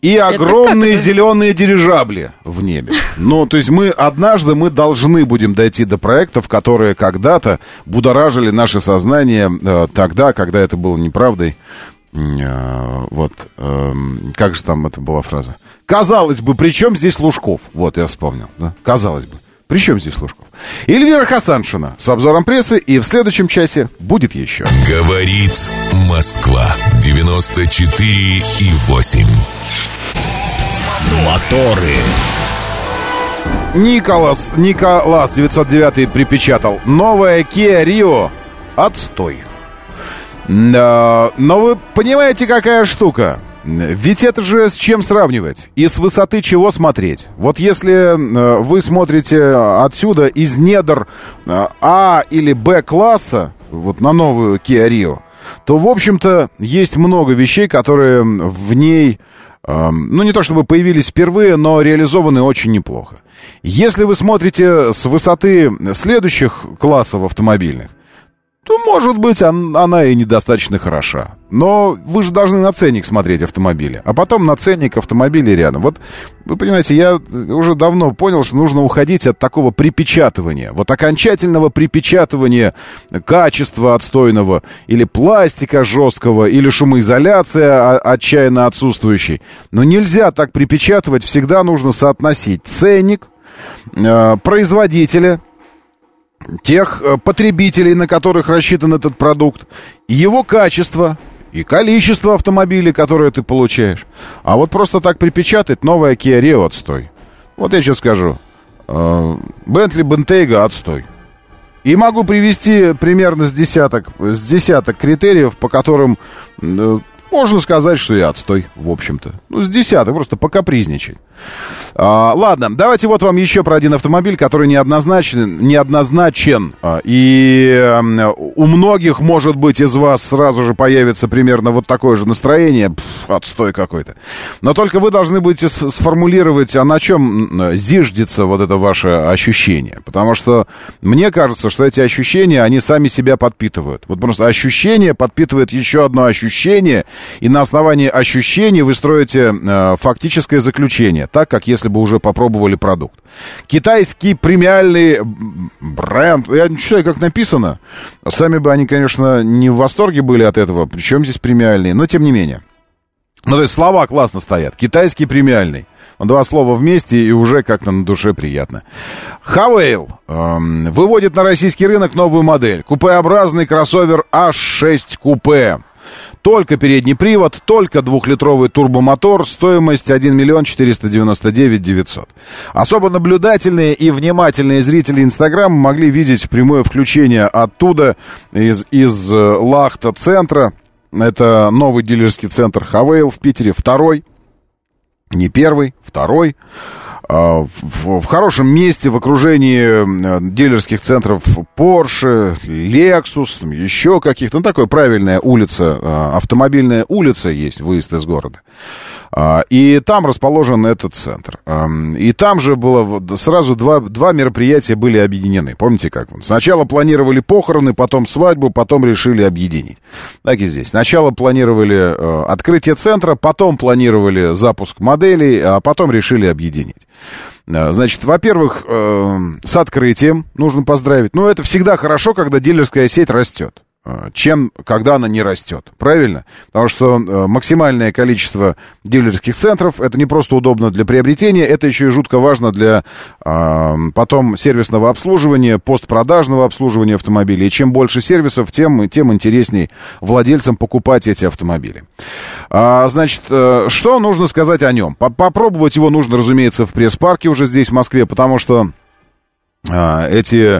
и огромные зеленые дирижабли в небе. Ну, то есть однажды мы должны будем дойти до проектов, которые когда-то будоражили наше сознание тогда, когда это было неправдой. Вот, как же там это была фраза? Казалось бы, при чем здесь Лужков? Вот, я вспомнил, да? Казалось бы. При чем здесь Лужков? Эльвира Хасаншина с обзором прессы, и в следующем часе будет еще. Говорит Москва 94,8. Моторы. Николас 909 припечатал: новая Kia Rio отстой. Но вы понимаете, какая штука? Ведь это же с чем сравнивать? И с высоты чего смотреть? Вот если вы смотрите отсюда из недр А или Б класса, вот на новую Kia Rio, то, в общем-то, есть много вещей, которые в ней, ну, не то чтобы появились впервые, но реализованы очень неплохо. Если вы смотрите с высоты следующих классов автомобильных, то, может быть, она и недостаточно хороша. Но вы же должны на ценник смотреть автомобиля, а потом на ценник автомобиля рядом. Вот, вы понимаете, я уже давно понял, что нужно уходить от такого припечатывания. Вот окончательного припечатывания качества отстойного, или пластика жесткого, или шумоизоляция отчаянно отсутствующей. Но нельзя так припечатывать, всегда нужно соотносить ценник производителя, тех потребителей, на которых рассчитан этот продукт, его качество и количество автомобилей, которые ты получаешь. А вот просто так припечатать: новая Kia Rio отстой. Вот я сейчас скажу: Bentley Bentayga отстой. И могу привести примерно с десяток критериев, по которым можно сказать, что я отстой, в общем-то. Ну, с десяток, просто покапризничать. Ладно, давайте вот вам еще про один автомобиль, который неоднозначен. И у многих, может быть, из вас сразу же появится примерно вот такое же настроение. Отстой какой-то. Но только вы должны будете сформулировать, а на чем зиждется вот это ваше ощущение. Потому что мне кажется, что эти ощущения, они сами себя подпитывают. Вот просто ощущение подпитывает еще одно ощущение, и на основании ощущений вы строите фактическое заключение, так как если бы уже попробовали продукт. Китайский премиальный бренд, я не читаю, как написано. Сами бы они, конечно, не в восторге были от этого, причем здесь премиальные, но тем не менее. Ну, то есть слова классно стоят. Китайский премиальный. Два слова вместе, и уже как-то на душе приятно. Хавейл выводит на российский рынок новую модель. Купеобразный кроссовер H6 купе. Только передний привод, только 2-литровый турбомотор, стоимость 1 миллион 499 900. Особо наблюдательные и внимательные зрители Инстаграма могли видеть прямое включение оттуда, из Лахта-центра. Это новый дилерский центр Хавейл в Питере, второй, не первый, второй. В хорошем месте, в окружении дилерских центров Porsche, Lexus, еще каких-то. Ну, такая правильная улица, автомобильная улица есть, выезд из города. И там расположен этот центр. И там же было сразу два мероприятия были объединены. Помните, как? Сначала планировали похороны, потом свадьбу, потом решили объединить. Так и здесь. Сначала планировали открытие центра, потом планировали запуск моделей, а потом решили объединить. Значит, во-первых, с открытием нужно поздравить. Ну, это всегда хорошо, когда дилерская сеть растет, чем когда она не растет. Правильно? Потому что максимальное количество дилерских центров — это не просто удобно для приобретения, это еще и жутко важно для потом сервисного обслуживания, постпродажного обслуживания автомобилей. И чем больше сервисов, тем интересней владельцам покупать эти автомобили. Значит, что нужно сказать о нем? Попробовать его нужно, разумеется, в пресс-парке уже здесь, в Москве, потому что эти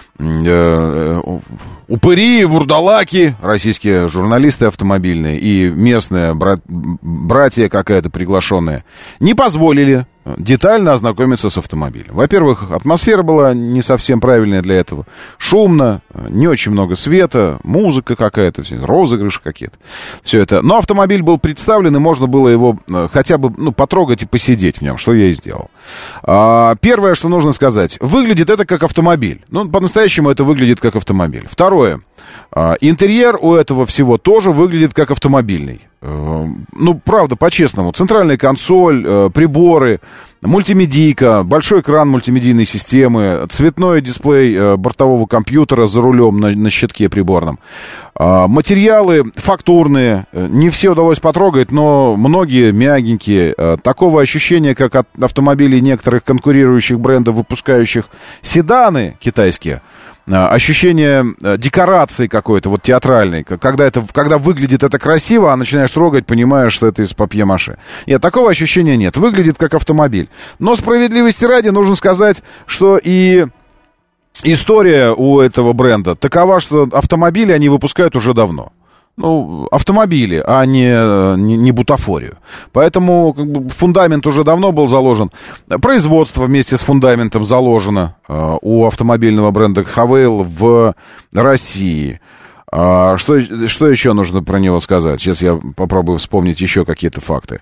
упыри, вурдалаки, российские журналисты автомобильные и местные братья какая-то приглашенная не позволили детально ознакомиться с автомобилем. Во-первых, атмосфера была не совсем правильная для этого. Шумно, не очень много света, музыка какая-то, розыгрыши какие-то. Все это. Но автомобиль был представлен, и можно было его хотя бы потрогать и посидеть в нем, что я и сделал. Первое, что нужно сказать. Выглядит это как автомобиль. Ну, по-настоящему это выглядит как автомобиль. Второе. Интерьер у этого всего тоже выглядит как автомобильный. Ну, правда, по-честному. Центральная консоль, приборы, мультимедийка, большой экран мультимедийной системы, цветной дисплей бортового компьютера за рулем на щитке приборном. Материалы фактурные. Не все удалось потрогать, но многие мягенькие. Такого ощущения, как от автомобилей некоторых конкурирующих брендов, выпускающих седаны китайские, ощущение декорации какой-то, вот театральной, когда выглядит это красиво, а начинаешь трогать, понимаешь, что это из папье-маше. Нет, такого ощущения нет. Выглядит как автомобиль. Но справедливости ради нужно сказать, что и история у этого бренда такова, что автомобили они выпускают уже давно. Ну, автомобили, а не бутафорию. Поэтому как бы, фундамент уже давно был заложен. Производство вместе с фундаментом заложено у автомобильного бренда Хавейл в России. Что еще нужно про него сказать? Сейчас я попробую вспомнить еще какие-то факты.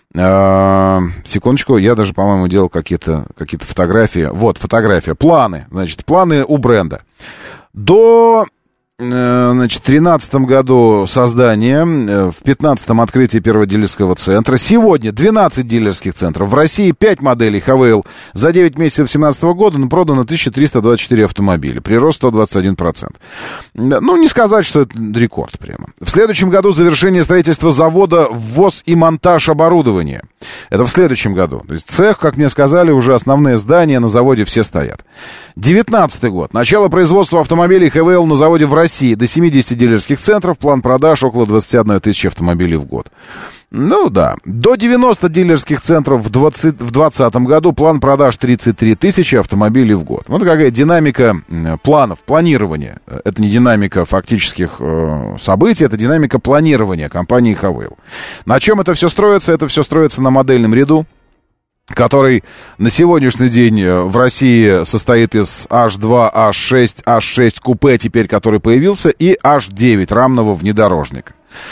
Секундочку, я даже, по-моему, делал какие-то фотографии. Вот, фотография. Планы. Значит, планы у бренда. До... Значит, в 2013 году создание, в 2015 открытие первого дилерского центра. Сегодня 12 дилерских центров. В России 5 моделей Хавейл. За 9 месяцев 2017 года продано 1324 автомобиля. Прирост 121%. Ну, не сказать, что это рекорд прямо. В следующем году завершение строительства завода, ввоз и монтаж оборудования. Это в следующем году. То есть цех, как мне сказали, уже основные здания на заводе все стоят. 2019 год. Начало производства автомобилей Хавейл на заводе в России до 70 дилерских центров, план продаж около 21 тысячи автомобилей в год. Ну да, до 90 дилерских центров в 2020 году, план продаж 33 тысячи автомобилей в год. Вот какая динамика планов, планирования. Это не динамика фактических событий, это динамика планирования компании Хавейл. На чем это все строится? Это все строится на модельном ряду, который на сегодняшний день в России состоит из H2, H6, H6 купе, теперь который появился, и H9 рамного внедорожника.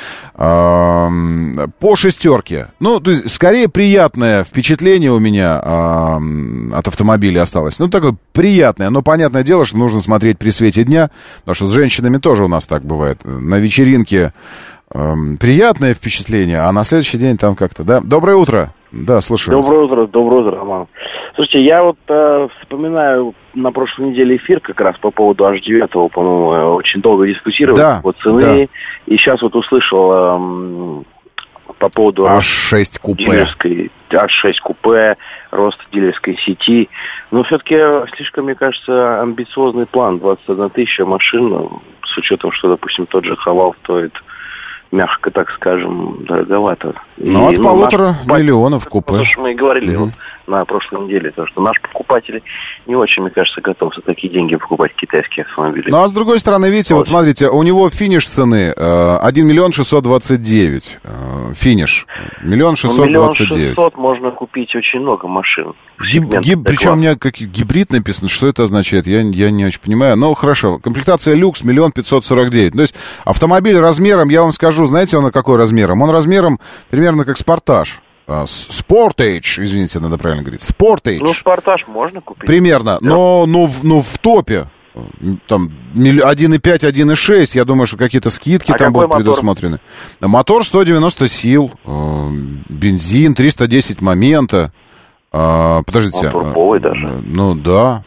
По шестерке. Ну, то есть, скорее, приятное впечатление у меня от автомобиля осталось. Ну, такое приятное. Но понятное дело, что нужно смотреть при свете дня, потому что с женщинами тоже у нас так бывает. На вечеринке приятное впечатление, а на следующий день там как-то, да? Доброе утро. Да, слушаю. Доброе утро, Роман. Слушайте, я вот вспоминаю на прошлой неделе эфир как раз по поводу H9, по-моему, очень долго дискутировали по цены. Да. И сейчас вот услышал по поводу H6 купе. H6 купе, рост дилерской сети. Но все-таки слишком, мне кажется, амбициозный план. 21 тысяча машин, с учетом, что, допустим, тот же Хавал стоит, мягко так скажем, дороговато. Ну, от 1,5 миллиона купе. Потому что мы и говорили вот на прошлой неделе, то, что наши покупатели не очень, мне кажется, готовы за такие деньги покупать китайские автомобили. Ну, а с другой стороны, видите, вот смотрите, у него финиш цены 1 миллион 629. Финиш. 1 629. 1 600 можно купить очень много машин. Причем у меня как гибрид написано, что это означает, я не очень понимаю. Ну, хорошо, комплектация люкс 1 549. То есть автомобиль размером, я вам скажу, знаете, он какой размером? Он размером примерно как Спартаж. Sportage, извините, надо правильно говорить. Sportage. Ну, Спартаж можно купить. Примерно, да. но в топе. Там 1.5, 1.6, я думаю, что какие-то скидки там будут предусмотрены. Мотор 190 сил, бензин, 310 момента. Подождите. Турбовый даже. Ну да.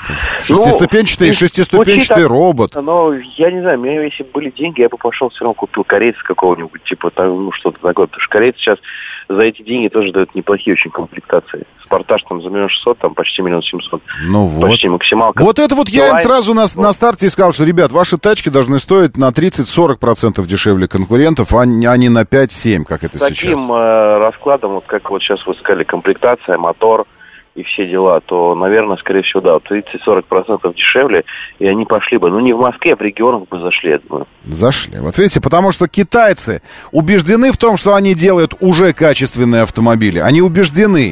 Шестиступенчатый робот. Но я не знаю, у меня если были деньги, я бы пошел все равно купил корейца какого-нибудь, типа что-то такое. Потому что корейцы сейчас за эти деньги тоже дают неплохие очень комплектации. Спартаж там за 1 600 000, там почти 1 700 000. Ну вот. Почти максималка. Вот это вот я им сразу на старте сказал, что, ребят, ваши тачки должны стоить на 30-40% дешевле конкурентов, а не на 5-7, как это сейчас. С таким раскладом, вот как вот сейчас вы сказали, комплектация, мотор и все дела, то, наверное, скорее всего, да, 30-40% дешевле, и они пошли бы. Ну, не в Москве, а в регионах бы зашли, я думаю. Зашли. Вот видите, потому что китайцы убеждены в том, что они делают уже качественные автомобили. Они убеждены.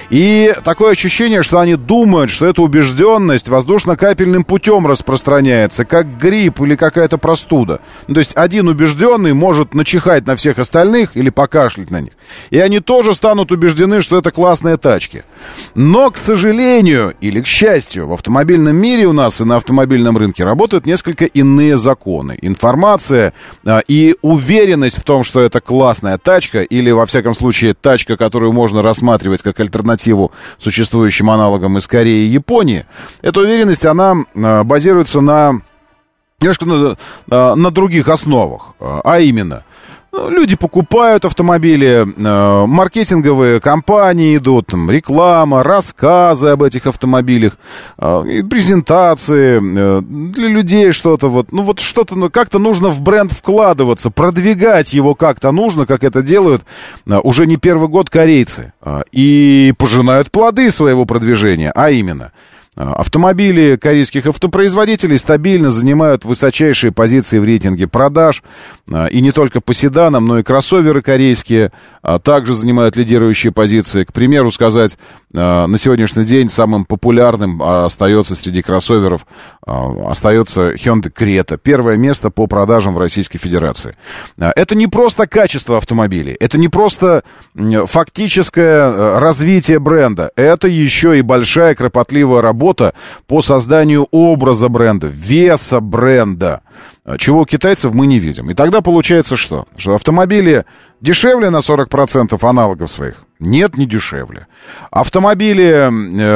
И такое ощущение, что они думают, что эта убежденность воздушно-капельным путем распространяется, как грипп или какая-то простуда. То есть один убежденный может начихать на всех остальных или покашлять на них. И они тоже станут убеждены, что это классные тачки. Но, к сожалению, или к счастью, в автомобильном мире у нас и на автомобильном рынке работают несколько иные законы. Информация и уверенность в том, что это классная тачка, или, во всяком случае, тачка, которую можно рассматривать как альтернативу существующим аналогам из Кореи и Японии, эта уверенность, она базируется немножко на других основах, а именно... Люди покупают автомобили, маркетинговые компании идут, там, реклама, рассказы об этих автомобилях, презентации, для людей что-то вот. Ну вот что-то, как-то нужно в бренд вкладываться, продвигать его как-то нужно, как это делают уже не первый год корейцы. И пожинают плоды своего продвижения, а именно... Автомобили корейских автопроизводителей стабильно занимают высочайшие позиции в рейтинге продаж. И не только по седанам, но и кроссоверы корейские также занимают лидирующие позиции. К примеру сказать, на сегодняшний день самым популярным остается среди кроссоверов остается Hyundai Creta. Первое место по продажам в Российской Федерации. Это не просто качество автомобилей, это не просто фактическое развитие бренда. Это еще и большая кропотливая работа по созданию образа бренда, веса бренда, чего у китайцев мы не видим. И тогда получается что? Что автомобили дешевле на 40% аналогов своих? Нет, не дешевле. Автомобили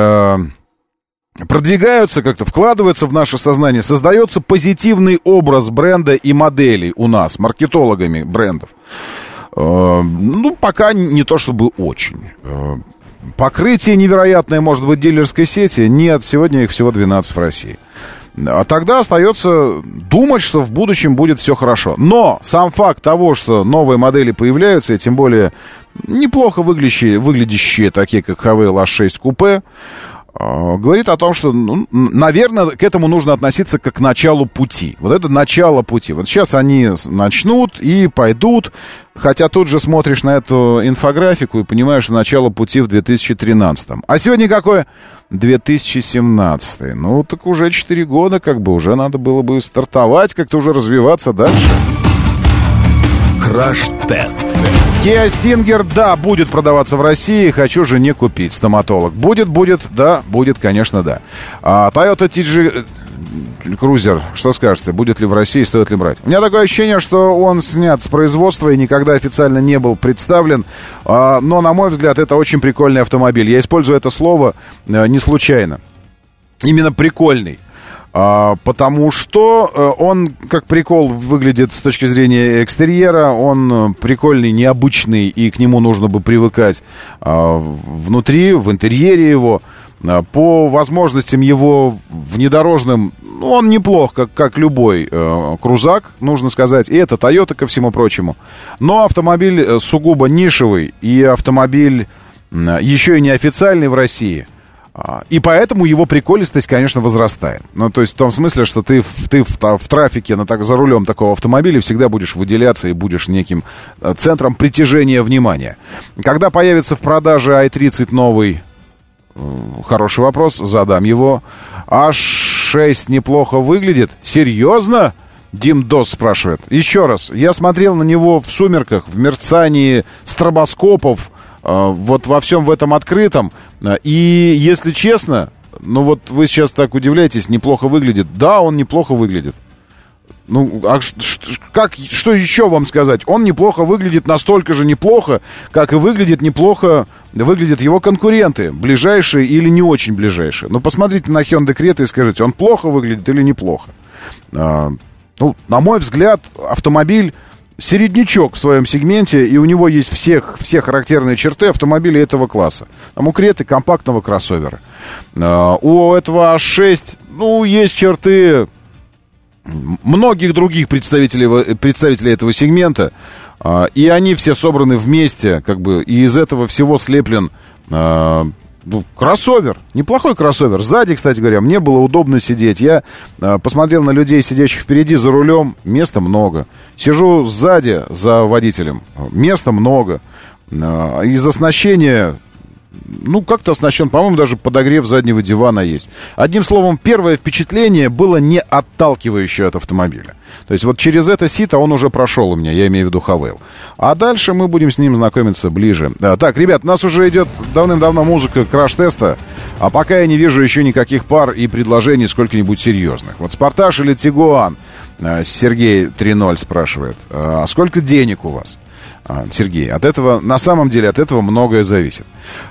продвигаются как-то, вкладываются в наше сознание, создается позитивный образ бренда и моделей у нас, маркетологами брендов. Ну, пока не то чтобы очень. Покрытие невероятное может быть дилерской сети. Нет, сегодня их всего 12 в России. А тогда остается думать, что в будущем будет все хорошо. Но сам факт того, что новые модели появляются, и тем более неплохо выглядящие такие как Haval A6 купе, говорит о том, что, наверное, к этому нужно относиться как к началу пути. Вот это начало пути. Вот сейчас они начнут и пойдут, хотя тут же смотришь на эту инфографику и понимаешь, что начало пути в 2013-м. А сегодня какое? 2017. Ну, так уже 4 года, как бы уже надо было бы стартовать, как-то уже развиваться дальше. Краш-тест. Kia Stinger, да, будет продаваться в России. Хочу жене купить. Стоматолог. Будет, да, будет, конечно, да. Toyota TG Cruiser, что скажете? Будет ли в России, стоит ли брать? У меня такое ощущение, что он снят с производства и никогда официально не был представлен. Но, на мой взгляд, это очень прикольный автомобиль. Я использую это слово не случайно. Именно прикольный. Потому что он, как прикол, выглядит с точки зрения экстерьера. Он прикольный, необычный, и к нему нужно бы привыкать внутри, в интерьере его. По возможностям его внедорожным, он неплох, как любой крузак, нужно сказать. И это Toyota, ко всему прочему. Но автомобиль сугубо нишевый, и автомобиль еще и неофициальный в России. И поэтому его приколистость, конечно, возрастает. Ну, то есть в том смысле, что ты в трафике за рулем такого автомобиля всегда будешь выделяться и будешь неким центром притяжения внимания. Когда появится в продаже i30 новый, хороший вопрос, задам его. А6 неплохо выглядит? Серьезно? Дим Дос спрашивает. Еще раз, я смотрел на него в сумерках, в мерцании стробоскопов, вот во всем в этом открытом. И, если честно, ну вот вы сейчас так удивляетесь, неплохо выглядит. Да, он неплохо выглядит. Ну, а что еще вам сказать? Он неплохо выглядит, настолько же неплохо, как и выглядят его конкуренты, ближайшие или не очень ближайшие. Но посмотрите на Hyundai Creta и скажите, он плохо выглядит или неплохо? Ну, на мой взгляд, автомобиль середнячок в своем сегменте, и у него есть все характерные черты автомобиля этого класса. Там у Креты компактного кроссовера. У этого А6, ну, есть черты многих других представителей этого сегмента, и они все собраны вместе, как бы, и из этого всего слеплен кроссовер, неплохой кроссовер. Сзади, кстати говоря, мне было удобно сидеть. Я посмотрел на людей, сидящих впереди за рулем, места много. Сижу сзади за водителем, места много. Из оснащения ну, как-то оснащен. По-моему, даже подогрев заднего дивана есть. Одним словом, первое впечатление было не отталкивающее от автомобиля. То есть вот через это сито он уже прошел у меня, я имею в виду Хавейл. А дальше мы будем с ним знакомиться ближе. Так, ребят, у нас уже идет давным-давно музыка краш-теста, а пока я не вижу еще никаких пар и предложений сколько-нибудь серьезных. Вот «Спартаж» или «Тигуан»? Сергей 3.0 спрашивает. А сколько денег у вас? Сергей, от этого, на самом деле, от этого многое зависит.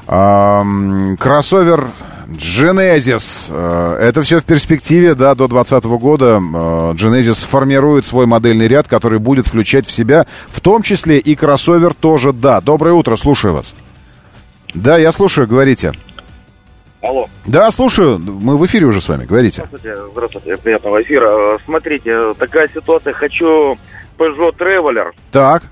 Кроссовер Genesis. Это все в перспективе, да, до 2020 года. Genesis формирует свой модельный ряд, который будет включать в себя, в том числе и кроссовер тоже, да. Доброе утро, слушаю вас. Да, я слушаю, говорите. Алло. Да, слушаю. Мы в эфире уже с вами, говорите. Здравствуйте, приятного эфира. Смотрите, такая ситуация. Хочу Peugeot Traveler. Так.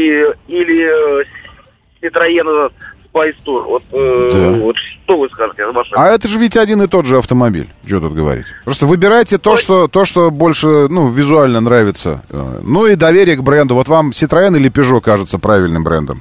Или Citroёn Spice Tour. Вот, да. Вот что вы скажете? А это же ведь один и тот же автомобиль. Что тут говорить? Просто выбирайте то, что больше, ну, визуально нравится. Ну и доверие к бренду. Вот вам Citroёn или Peugeot кажется правильным брендом?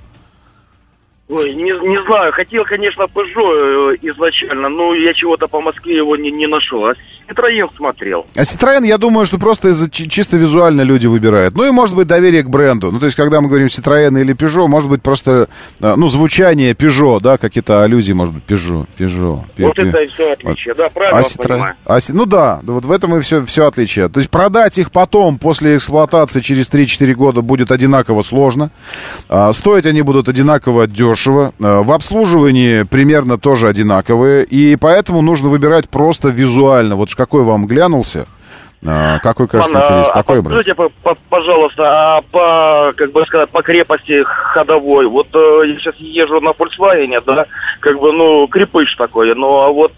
Ой, не знаю. Хотел, конечно, Peugeot изначально, но я чего-то по Москве его не нашел. А Citroёn смотрел. А Citroёn, я думаю, что просто чисто визуально люди выбирают. Ну и, может быть, доверие к бренду. Ну, то есть, когда мы говорим Citroёn или Peugeot, может быть, просто, ну, звучание Peugeot, да, какие-то аллюзии, может быть, Peugeot. Вот это и все отличие, да, правильно понимаю. Ну да, вот в этом и все отличие. То есть, продать их потом, после эксплуатации, через 3-4 года будет одинаково сложно. Стоить они будут одинаково дешево. В обслуживании примерно тоже одинаковые. И поэтому нужно выбирать просто визуально. Вот какой вам глянулся, какой, кажется, интересный. Такой брать. Скажите, пожалуйста, как бы сказать, по крепости ходовой. Вот я сейчас езжу на Volkswagen, да, как бы, ну, крепыш такой. Ну, а вот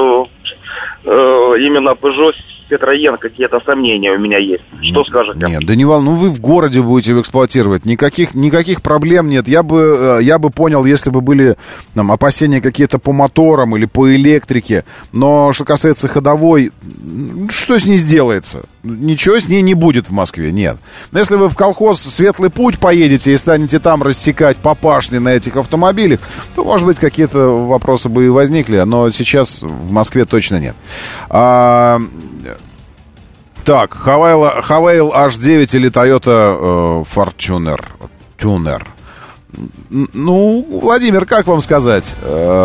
именно Peugeot, Citroёn, какие-то сомнения у меня есть. Что скажете? Нет, да не волнуйтесь, вы в городе будете его эксплуатировать. Никаких проблем нет. Я бы понял, если бы были там опасения какие-то по моторам или по электрике. Но что касается ходовой, что с ней сделается? Ничего с ней не будет в Москве, нет. Но если вы в колхоз «Светлый путь» поедете и станете там рассекать по пашне на этих автомобилях, то, может быть, какие-то вопросы бы и возникли, но сейчас в Москве точно нет. Так, Havail H9 или Toyota Fortuner. Tuner. Ну, Владимир, как вам сказать?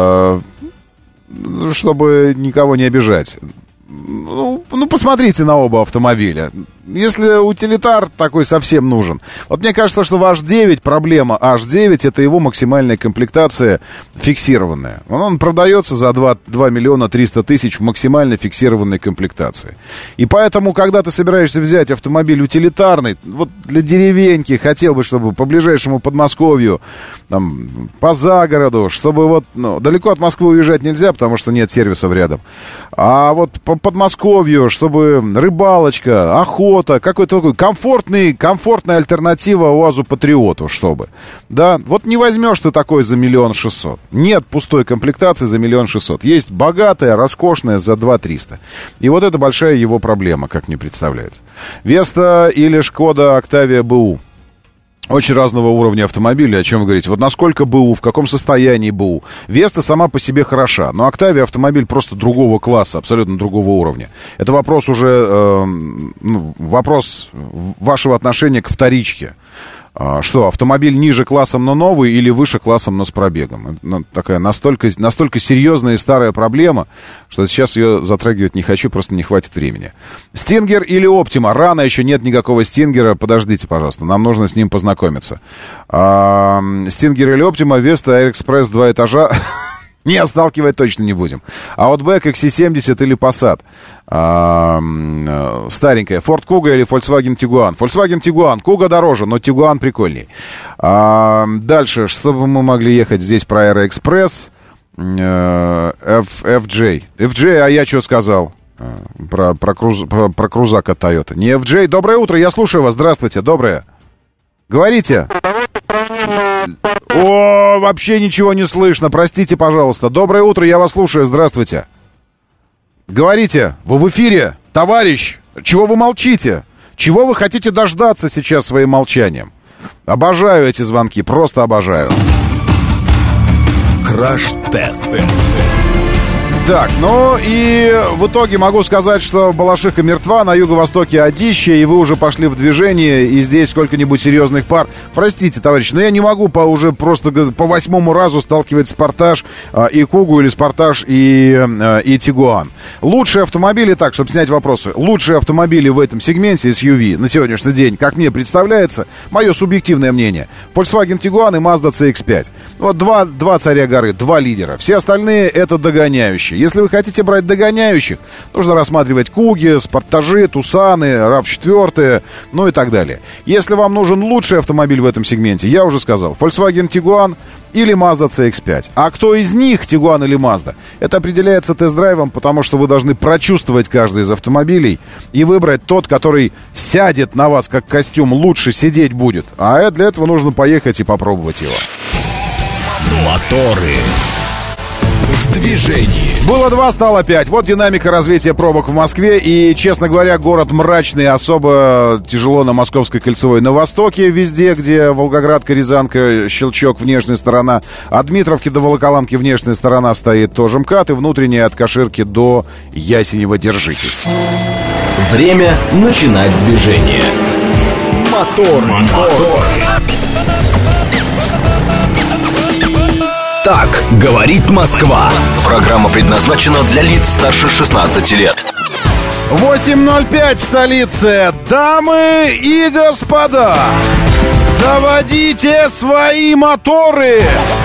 Чтобы никого не обижать. Ну, посмотрите на оба автомобиля. Если утилитар такой совсем нужен. Вот мне кажется, что в H9 проблема. H9 это его максимальная комплектация фиксированная. Он продается за 2 миллиона 300 тысяч в максимально фиксированной комплектации. И поэтому, когда ты собираешься взять автомобиль утилитарный, вот для деревеньки, хотел бы, чтобы по ближайшему Подмосковью, там, по загороду, чтобы вот, ну, далеко от Москвы уезжать нельзя, потому что нет сервисов рядом. А вот по Подмосковью, чтобы рыбалочка, охота, какой-то такой комфортная альтернатива УАЗу Патриоту, чтобы. Да, вот не возьмешь ты такой за 1 600 000. Нет пустой комплектации за 1 600 000. Есть богатая, роскошная за 2 300 000. И вот это большая его проблема, как мне представляется. Веста или Шкода Октавия БУ. Очень разного уровня автомобиля, о чем вы говорите. Вот насколько БУ, в каком состоянии БУ. Веста сама по себе хороша, но Октавия автомобиль просто другого класса, абсолютно другого уровня. Это вопрос уже, вопрос вашего отношения к вторичке. Что, автомобиль ниже классом, но новый, или выше классом, но с пробегом? Это такая настолько серьезная и старая проблема, что сейчас ее затрагивать не хочу, просто не хватит времени. Стингер или Оптима? Рано, еще нет никакого Стингера. Подождите, пожалуйста, нам нужно с ним познакомиться. Стингер или Оптима, Веста, Аэроэкспресс, 2 этажа... Не, сталкивать точно не будем. Outback, XC70 или Passat. Старенькая. Ford Kuga или Volkswagen Tiguan. Volkswagen Tiguan. Kuga дороже, но Tiguan прикольней. Дальше, чтобы мы могли ехать здесь про Aeroexpress. FJ. FJ, а я что сказал? Про крузак от Toyota. Не FJ. Доброе утро, я слушаю вас. Здравствуйте, доброе. Говорите. О, вообще ничего не слышно. Простите, пожалуйста. Доброе утро, я вас слушаю. Здравствуйте. Говорите, вы в эфире, товарищ. Чего вы молчите? Чего вы хотите дождаться сейчас своим молчанием? Обожаю эти звонки, просто обожаю. Краш-тест. Так, ну и в итоге могу сказать, что Балашиха мертва, на юго-востоке Одище, и вы уже пошли в движение, и здесь сколько-нибудь серьезных пар. Простите, товарищи, но я не могу уже просто по 8-му разу сталкивать Спартаж и Кугу или Спартаж и Тигуан. Лучшие автомобили, так, чтобы снять вопросы, лучшие автомобили в этом сегменте SUV на сегодняшний день, как мне представляется, мое субъективное мнение, Volkswagen Tiguan и Mazda CX-5. Вот два царя горы, два лидера. Все остальные это догоняющие. Если вы хотите брать догоняющих, нужно рассматривать Куги, Спартажи, Тусаны, RAV4, ну и так далее. Если вам нужен лучший автомобиль в этом сегменте, я уже сказал, Volkswagen Tiguan или Mazda CX-5. А кто из них, Tiguan или Mazda, это определяется тест-драйвом, потому что вы должны прочувствовать каждый из автомобилей и выбрать тот, который сядет на вас как костюм, лучше сидеть будет. А для этого нужно поехать и попробовать его. Моторы в движении. Было 2, стало 5. Вот динамика развития пробок в Москве. И, честно говоря, город мрачный. Особо тяжело на Московской кольцевой. На востоке везде, где Волгоградка, Рязанка, Щелчок, внешняя сторона. От Дмитровки до Волоколамки внешняя сторона стоит тоже МКАД. И внутренняя от Каширки до Ясенева. Держитесь. Время начинать движение. Мотор. Так говорит Москва. Программа предназначена для лиц старше 16 лет. 8:05 в столице. Дамы и господа, заводите свои моторы.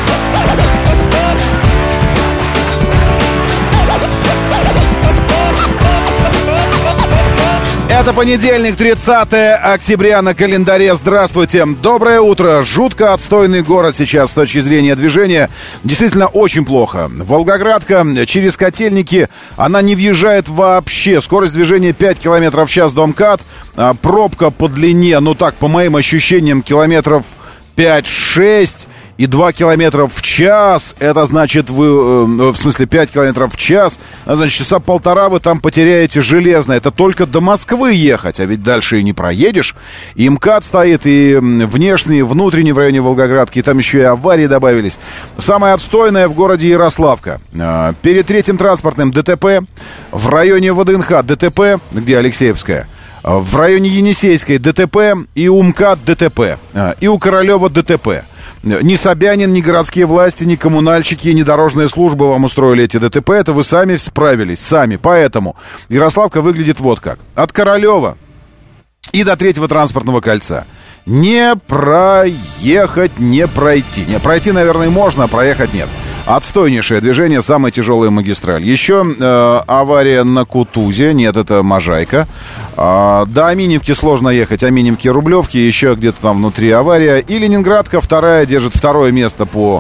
Это понедельник, 30 октября на календаре. Здравствуйте. Доброе утро. Жутко отстойный город сейчас с точки зрения движения. Действительно очень плохо. Волгоградка через Котельники, она не въезжает вообще. Скорость движения 5 км в час до МКАД. Пробка по длине, ну так, по моим ощущениям, километров 5-6. И 2 километра в час, это значит вы, в смысле 5 километров в час, значит часа полтора вы там потеряете железно. Это только до Москвы ехать, а ведь дальше и не проедешь. И МКАД стоит, и внешний, и внутренний в районе Волгоградки, и там еще и аварии добавились. Самое отстойное в городе Ярославка. Перед третьим транспортным ДТП, в районе ВДНХ ДТП, где Алексеевская, в районе Енисейской ДТП, и у МКАД ДТП, и у Королева ДТП. Ни Собянин, ни городские власти, ни коммунальщики, ни дорожная служба вам устроили эти ДТП. Это вы сами справились, сами. Поэтому Ярославка выглядит вот как. От Королева и до третьего транспортного кольца. Не проехать, не пройти. Не, пройти, наверное, можно, а проехать нет. Отстойнейшее движение, самая тяжелая магистраль. Еще авария на Кутузе. Нет, это Можайка. До Аминевки сложно ехать. Аминевки, Рублевки. Еще где-то там внутри авария. И Ленинградка вторая держит второе место по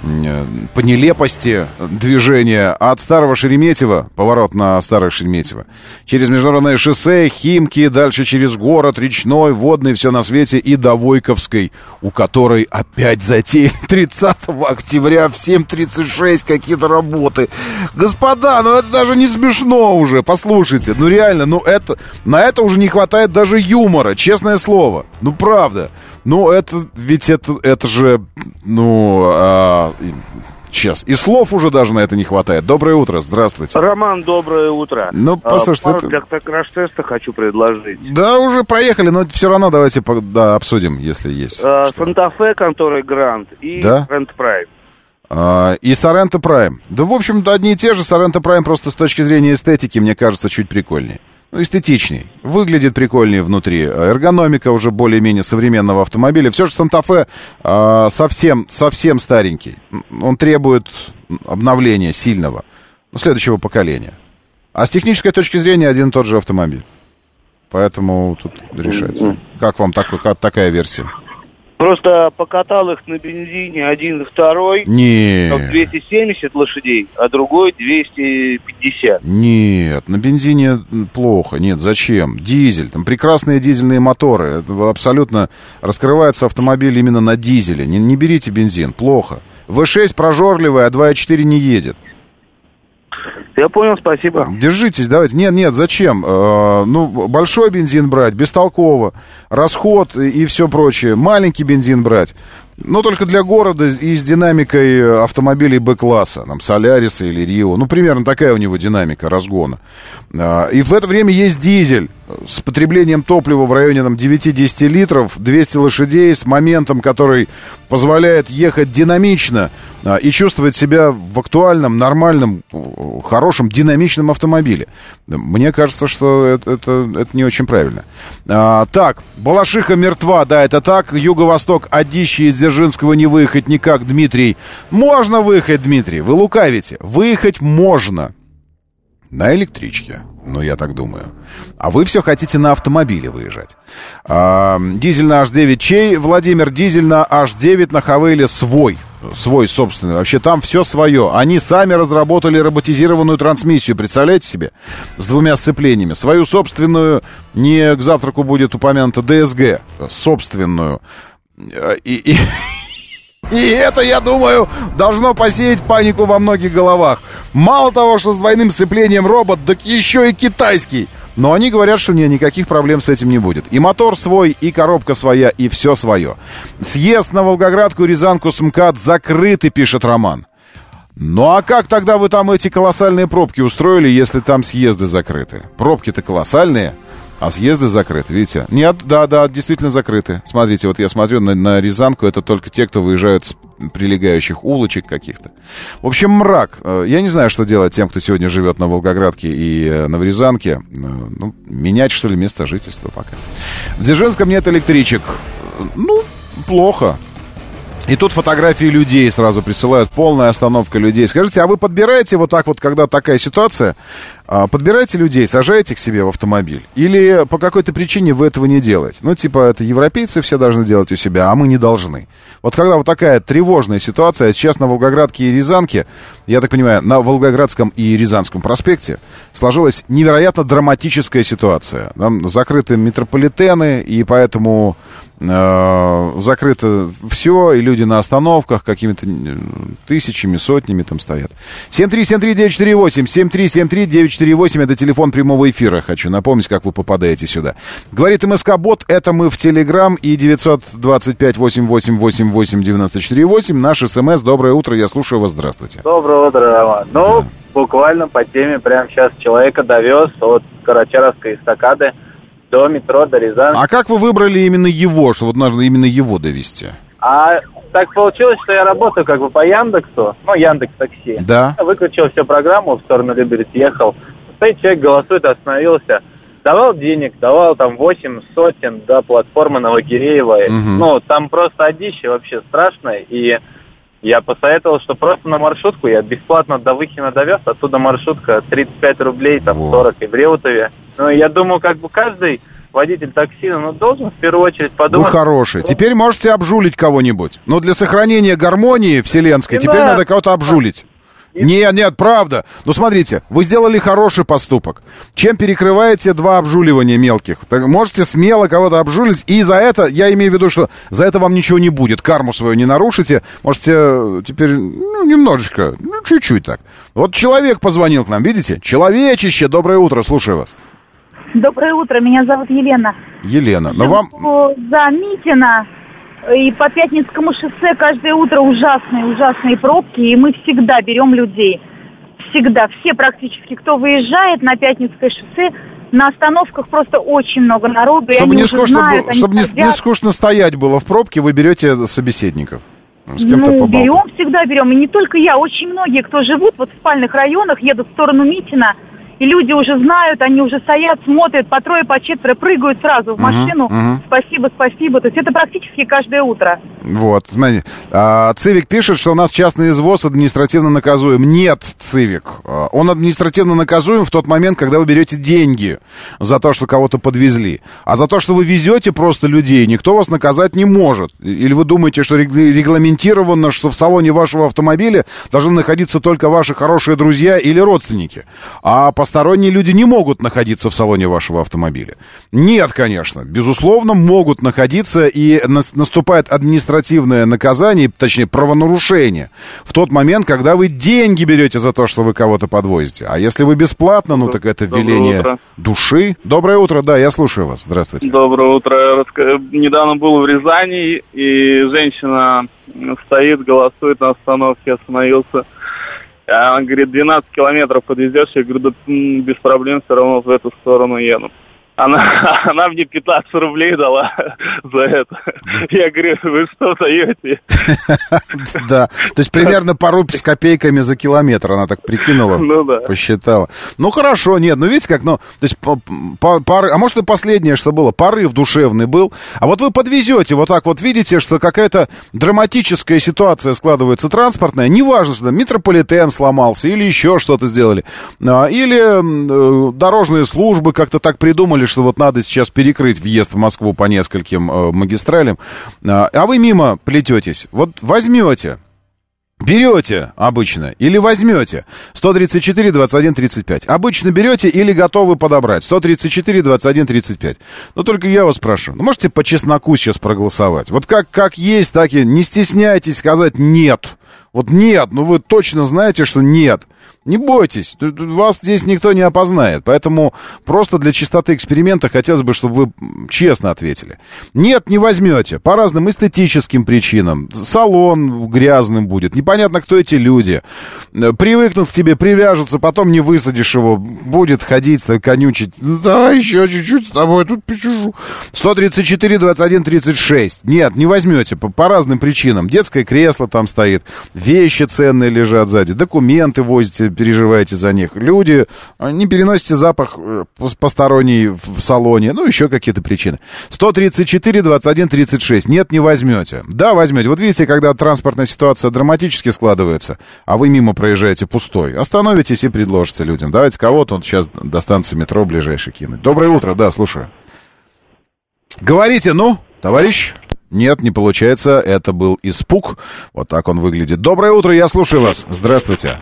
нелепости движения. От Старого Шереметьево, поворот на Старое Шереметьево, через Международное шоссе, Химки, дальше через город, Речной, Водный, все на свете, и до Войковской, у которой опять затеяли 30 октября в 7:36 какие-то работы. Господа, ну это даже не смешно уже, послушайте, ну реально, ну это, на это уже не хватает даже юмора, честное слово, ну правда. Ну, это, ведь это же, ну, сейчас. И слов уже даже на это не хватает. Доброе утро, здравствуйте. Роман, доброе утро. Ну, послушайте, для краш-теста хочу предложить. Да, уже проехали, но все равно давайте обсудим, если есть. Санта-Фе, который Гранд, и Соренто Прайм. И Соренто Прайм. Да, в общем-то, одни и те же. Соренто Прайм просто с точки зрения эстетики, мне кажется, чуть прикольнее. Ну, эстетичней. Выглядит прикольнее внутри. Эргономика уже более-менее современного автомобиля. Все же Санта-Фе совсем старенький. Он требует обновления сильного. Ну, следующего поколения. А с технической точки зрения один и тот же автомобиль. Поэтому тут решается. Как вам такая версия? Просто покатал их на бензине один и второй. Нет. 270 лошадей, а другой 250. Нет, на бензине плохо. Нет, зачем? Дизель. Там прекрасные дизельные моторы. Это абсолютно раскрывается автомобиль именно на дизеле. Не берите бензин, плохо. V6 прожорливый, а 2.4 не едет. Я понял, спасибо. Держитесь, давайте. Нет, зачем? Ну, большой бензин брать, бестолково. Расход и все прочее. Маленький бензин брать. Но только для города и с динамикой автомобилей Б-класса, там, Соляриса или Рио. Ну, примерно такая у него динамика разгона. И в это время есть дизель с потреблением топлива в районе там, 9-10 литров, 200 лошадей, с моментом, который позволяет ехать динамично и чувствовать себя в актуальном, нормальном, хорошем, динамичном автомобиле. Мне кажется, что это не очень правильно. Так, Балашиха мертва, да, это так. Юго-восток, Одище из Дзержинского не выехать никак, Дмитрий. Можно выехать, Дмитрий, вы лукавите. Выехать можно. На электричке, ну, я так думаю. А вы все хотите на автомобиле выезжать. Дизель на H9 чей? Владимир, дизель на H9 на Хавейле свой. Свой собственный. Вообще там все свое. Они сами разработали роботизированную трансмиссию. Представляете себе? С 2 сцеплениями. Свою собственную, не к завтраку будет упомянута ДСГ. Собственную. И это, я думаю, должно посеять панику во многих головах. Мало того, что с двойным сцеплением робот, так еще и китайский. Но они говорят, что никаких проблем с этим не будет. И мотор свой, и коробка своя, и все свое. Съезд на Волгоградку, Рязанку с МКАД закрыты, пишет Роман. Ну а как тогда вы там эти колоссальные пробки устроили, если там съезды закрыты? Пробки-то колоссальные. А съезды закрыты, видите? Нет, да, действительно закрыты. Смотрите, вот я смотрю на Рязанку, это только те, кто выезжают с прилегающих улочек каких-то. В общем, мрак. Я не знаю, что делать тем, кто сегодня живет на Волгоградке и на Рязанке. Ну, менять, что ли, место жительства пока. В Дзержинском нет электричек. Ну, плохо. И тут фотографии людей сразу присылают, полная остановка людей. Скажите, а вы подбираете вот так вот, когда такая ситуация, подбираете людей, сажаете к себе в автомобиль? Или по какой-то причине вы этого не делаете? Ну, типа, это европейцы все должны делать у себя, а мы не должны. Вот когда вот такая тревожная ситуация, сейчас на Волгоградке и Рязанке, я так понимаю, на Волгоградском и Рязанском проспекте сложилась невероятно драматическая ситуация. Там закрыты метрополитены, и поэтому закрыто все, и люди на остановках какими-то тысячами, сотнями там стоят. 7373948, 7373948, это телефон прямого эфира, хочу напомнить, как вы попадаете сюда. Говорит МСК-бот, это мы в Телеграм, и 925-8888-94-8, наш СМС. Доброе утро, я слушаю вас, здравствуйте. Доброе утро, Роман. Ну, да. Буквально по теме прямо сейчас человека довез от Карачаровской эстакады до метро, до Рязанки. А как вы выбрали именно его, что вот нужно именно его довести? А так получилось, что я работаю как бы по Яндексу, ну, Яндекс.Такси. Да. Выключил всю программу, в сторону Люберец ехал. Стоит человек, голосует, остановился. Давал денег, давал там 8 сотен до платформы Новогиреевой. Ну, там просто одище вообще страшное, и я посоветовал, что просто на маршрутку я бесплатно до Выхина довез, оттуда маршрутка 35 рублей, там 40 и в Реутове. Ну, я думаю, как бы каждый водитель такси, ну, должен в первую очередь подумать... Вы хороший. Теперь можете обжулить кого-нибудь. Но для сохранения гармонии вселенской теперь надо кого-то обжулить. Нет, правда. Ну, смотрите, вы сделали хороший поступок. Чем перекрываете 2 обжуливания мелких? Так можете смело кого-то обжулить, и за это, я имею в виду, что за это вам ничего не будет. Карму свою не нарушите. Можете теперь, немножечко, чуть-чуть так. Вот человек позвонил к нам, видите? Человечище, доброе утро, слушаю вас. Доброе утро, меня зовут Елена. Елена, но вам... За Митина и по Пятницкому шоссе каждое утро ужасные пробки, и мы всегда берем людей. Всегда. Все практически, кто выезжает на Пятницкое шоссе, на остановках просто очень много народу. Чтобы не скучно стоять было в пробке, вы берете собеседников. С кем-то поболтать. Всегда берем. И не только я, очень многие, кто живут вот в спальных районах, едут в сторону Митина. И люди уже знают, они уже стоят, смотрят, по 3, по 4, прыгают сразу в машину. Спасибо. То есть это практически каждое утро. Вот, смотрите. Цивик пишет, что у нас частный извоз административно наказуем. Нет, Цивик. Он административно наказуем в тот момент, когда вы берете деньги за то, что кого-то подвезли. А за то, что вы везете просто людей, никто вас наказать не может. Или вы думаете, что регламентировано, что в салоне вашего автомобиля должны находиться только ваши хорошие друзья или родственники. А посторонние люди не могут находиться в салоне вашего автомобиля. Нет, конечно. Безусловно, могут находиться, и наступает административная административное наказание, точнее, правонарушение в тот момент, когда вы деньги берете за то, что вы кого-то подвозите. А если вы бесплатно, ну так это веление души. Доброе утро, да, я слушаю вас. Здравствуйте. Доброе утро. Недавно был в Рязани, и женщина стоит, голосует на остановке, остановился. Она говорит, 12 километров подвезешь, я говорю, да без проблем, все равно в эту сторону еду. Она мне 15 рублей дала за это. Я говорю, вы что даете? Да, то есть примерно по рубль с копейками за километр она так прикинула, посчитала. Ну хорошо, нет, ну видите как, ну, то есть, а может и последнее, что было, порыв душевный был, а вот вы подвезете, вот так вот видите, что какая-то драматическая ситуация складывается транспортная, неважно, что метрополитен сломался или еще что-то сделали, или дорожные службы как-то так придумали, что вот надо сейчас перекрыть въезд в Москву по нескольким магистралям, а вы мимо плететесь. Вот возьмете, берете обычно или возьмете 134, 21, 35. Обычно берете или готовы подобрать 134, 21, 35. Но только я вас спрашиваю, ну можете по чесноку сейчас проголосовать? Вот как есть, так и не стесняйтесь сказать «нет». Вот нет, ну вы точно знаете, что нет. Не бойтесь, вас здесь никто не опознает. Поэтому просто для чистоты эксперимента хотелось бы, чтобы вы честно ответили. Нет, не возьмете. По разным эстетическим причинам. Салон грязным будет. Непонятно, кто эти люди. Привыкнут к тебе, привяжутся, потом не высадишь его. Будет ходить, конючить. Ну, давай еще чуть-чуть с тобой тут посижу. 134, 21, 36. Нет, не возьмете. По разным причинам. Детское кресло там стоит. Вещи ценные лежат сзади. Документы возите, переживаете за них. Люди, не переносите запах посторонний в салоне. Ну, еще какие-то причины. 134, 21, 36. Нет, не возьмете. Да, возьмете. Вот видите, когда транспортная ситуация драматически складывается, а вы мимо проезжаете пустой, остановитесь и предложите людям. Давайте кого-то он сейчас до станции метро ближайшей кинуть. Доброе утро, да, слушаю. Говорите, ну, товарищ. Нет, не получается. Это был испуг. Вот так он выглядит. Доброе утро, я слушаю вас. Здравствуйте.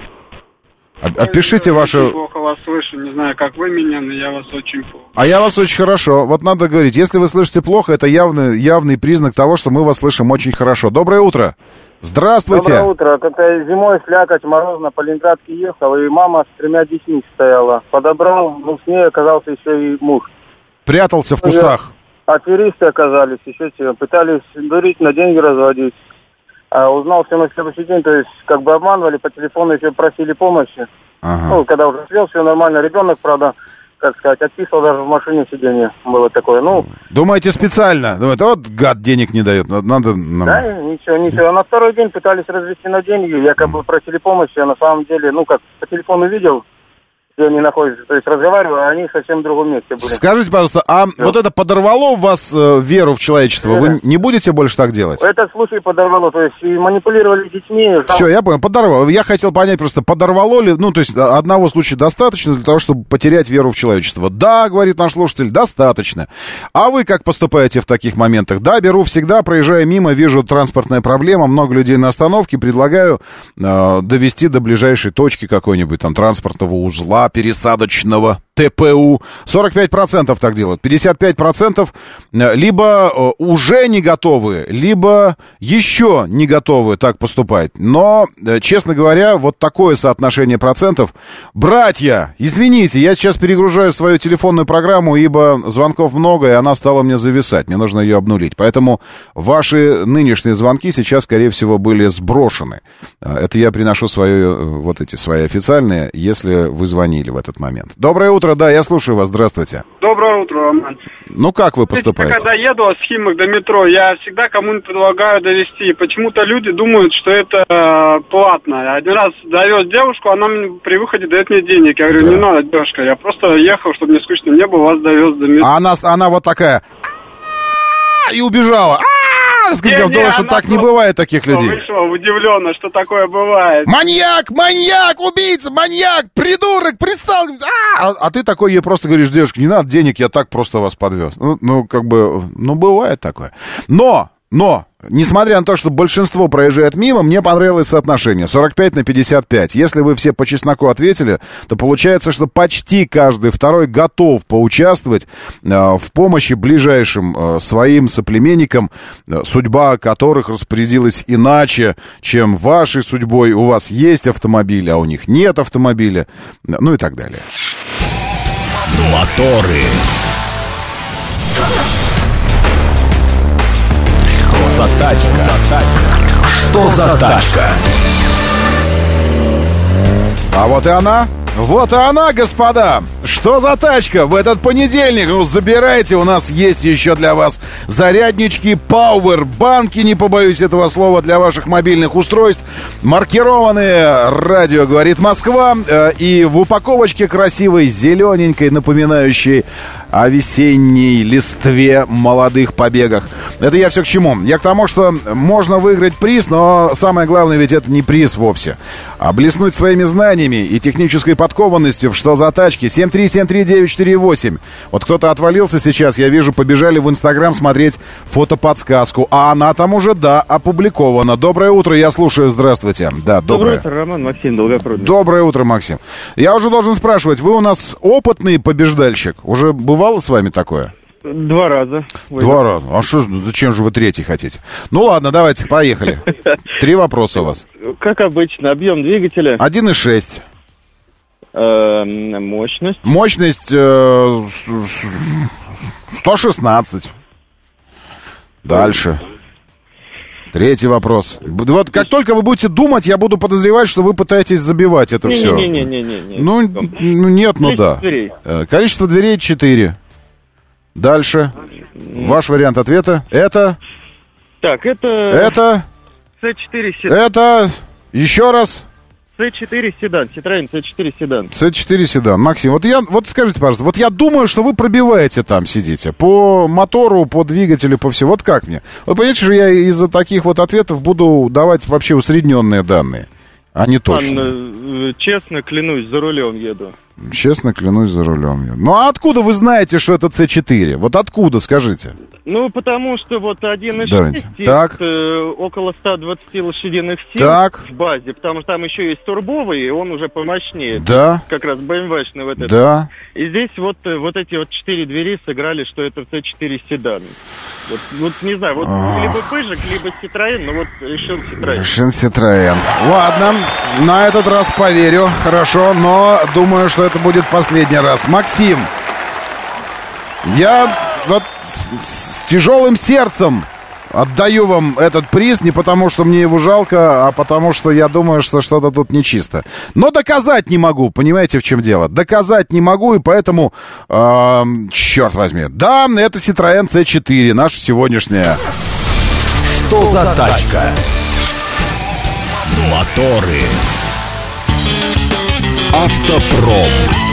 Опишите ваше... Я плохо вас слышу, не знаю, как вы меня, но я вас очень плохо. А я вас очень хорошо. Вот надо говорить, если вы слышите плохо, это явный признак того, что мы вас слышим очень хорошо. Доброе утро. Здравствуйте. Доброе утро. Как-то зимой слякоть, морозно, по Ленинградке ехал, и мама с 3 детьми стояла. Подобрал, ну, с ней оказался еще и муж. Прятался в кустах. Аферисты оказались, еще чего. Пытались дурить, на деньги разводить. А узнал все на следующий день, то есть как бы обманывали, по телефону еще просили помощи. Ага. Ну, когда уже слез, все нормально. Ребенок, правда, как сказать, отписывал даже в машине сиденье. Было такое, ну... Думаете, специально? Думаете, вот гад денег не дает, надо... Да, ничего. А на второй день пытались развести на деньги, якобы просили помощи, а на самом деле, ну как, по телефону видел, где они находятся, то есть разговариваю, а они совсем в другом месте были. Скажите, пожалуйста, а вот это подорвало в вас веру в человечество? Вы не будете больше так делать? Этот случай подорвало, то есть и манипулировали детьми. Все, я понял, подорвало. Я хотел понять просто, подорвало ли, ну, то есть одного случая достаточно для того, чтобы потерять веру в человечество? Да, говорит наш слушатель, достаточно. А вы как поступаете в таких моментах? Да, беру всегда, проезжая мимо, вижу транспортная проблема, много людей на остановке, предлагаю довести до ближайшей точки какой-нибудь там транспортного узла, пересадочного, ТПУ. 45% так делают. 55% либо уже не готовы, либо еще не готовы так поступать. Но, честно говоря, вот такое соотношение процентов. Братья, извините, я сейчас перегружаю свою телефонную программу, ибо звонков много, и она стала мне зависать. Мне нужно ее обнулить. Поэтому ваши нынешние звонки сейчас, скорее всего, были сброшены. Это я приношу свои официальные, если вы звонили в этот момент. Доброе утро, да, я слушаю вас, здравствуйте. Доброе утро, Роман. Ну, как вы поступаете? Когда еду от Химок до метро, я всегда кому-нибудь предлагаю довезти. Почему-то люди думают, что это платно. Один раз довез девушку, она мне при выходе дает мне денег. Я говорю, не надо, девушка, я просто ехал, чтобы мне скучно не было, вас довез до метро. А она вот такая... И убежала. С криком, думаю, что так не бывает таких людей. Вышла удивленно, что такое бывает. Маньяк, убийца, маньяк, придурок, пристал. А ты такой ей просто говоришь, девушка, не надо денег, я так просто вас подвез. Ну, как бы, бывает такое. Но Но, несмотря на то, что большинство проезжает мимо, мне понравилось соотношение 45/55. Если вы все по чесноку ответили, то получается, что почти каждый второй готов поучаствовать в помощи ближайшим своим соплеменникам, судьба которых распорядилась иначе, чем вашей судьбой. У вас есть автомобиль, а у них нет автомобиля, ну и так далее. Моторы. Что за тачка? Что за тачка? А вот и она. Вот и она, господа! Что за тачка в этот понедельник? Ну, забирайте, у нас есть еще для вас заряднички, пауэрбанки, не побоюсь этого слова, для ваших мобильных устройств. Маркированные «Радио говорит Москва». И в упаковочке красивой, зелененькой, напоминающей о весенней листве, молодых побегах. Это я все к чему? Я к тому, что можно выиграть приз, но самое главное ведь это не приз вовсе. А блеснуть своими знаниями и технической подкованностью в «Что за тачки?» 7373948. Вот кто-то отвалился сейчас, я вижу, побежали в Инстаграм смотреть фотоподсказку. А она там уже, да, опубликована. Доброе утро, я слушаю, здравствуйте. Да, доброе утро, Роман, Максим, Долгопрудный. Доброе утро, Максим. Я уже должен спрашивать, вы у нас опытный побеждальщик? Уже бывало с вами такое? 2 раза. 2 раза. А что, зачем же вы 3-й хотите? Ну ладно, давайте, поехали. 3 вопроса у вас. Как обычно, объем двигателя? 1,6. Мощность? Мощность 116. Дальше. 3-й вопрос. Вот как только вы будете думать, я буду подозревать, что вы пытаетесь забивать это все. Не-не-не. Ну, нет, ну да. Дверей. Количество дверей 4. Дальше. Ваш вариант ответа. Это? Так, это... Это? C4 седан. Это? Еще раз? C4 седан. Citroёn C4 седан. C4 седан. Максим, вот скажите, пожалуйста, вот я думаю, что вы пробиваете там, сидите. По мотору, по двигателю, по всему. Вот как мне? Вы понимаете, что я из-за таких вот ответов буду давать вообще усредненные данные, а не точно. Честно клянусь, за рулем еду. Честно клянусь, за рулем еду. Ну а откуда вы знаете, что это C4? Вот откуда, скажите? Ну, потому что вот 1.6 так. Около 120 лошадиных сил так. в базе, потому что там еще есть турбовый, и он уже помощнее. Да. Как раз BMW-шный вот этот. Да. И здесь вот эти вот 4 двери сыграли, что это C4 седан. Вот не знаю, вот либо Пыжик, либо Citroёn, но вот решил Citroёn. Решил Citroёn. Ладно, на этот раз поверю, хорошо, но думаю, что это будет последний раз. Максим, я вот с тяжелым сердцем отдаю вам этот приз не потому, что мне его жалко, а потому, что я думаю, что что-то тут нечисто. Но доказать не могу, понимаете, в чем дело? Доказать не могу, и поэтому, черт возьми, да, это Citroёn C4, наша сегодняшняя. Что за тачка? Моторы. Автопром.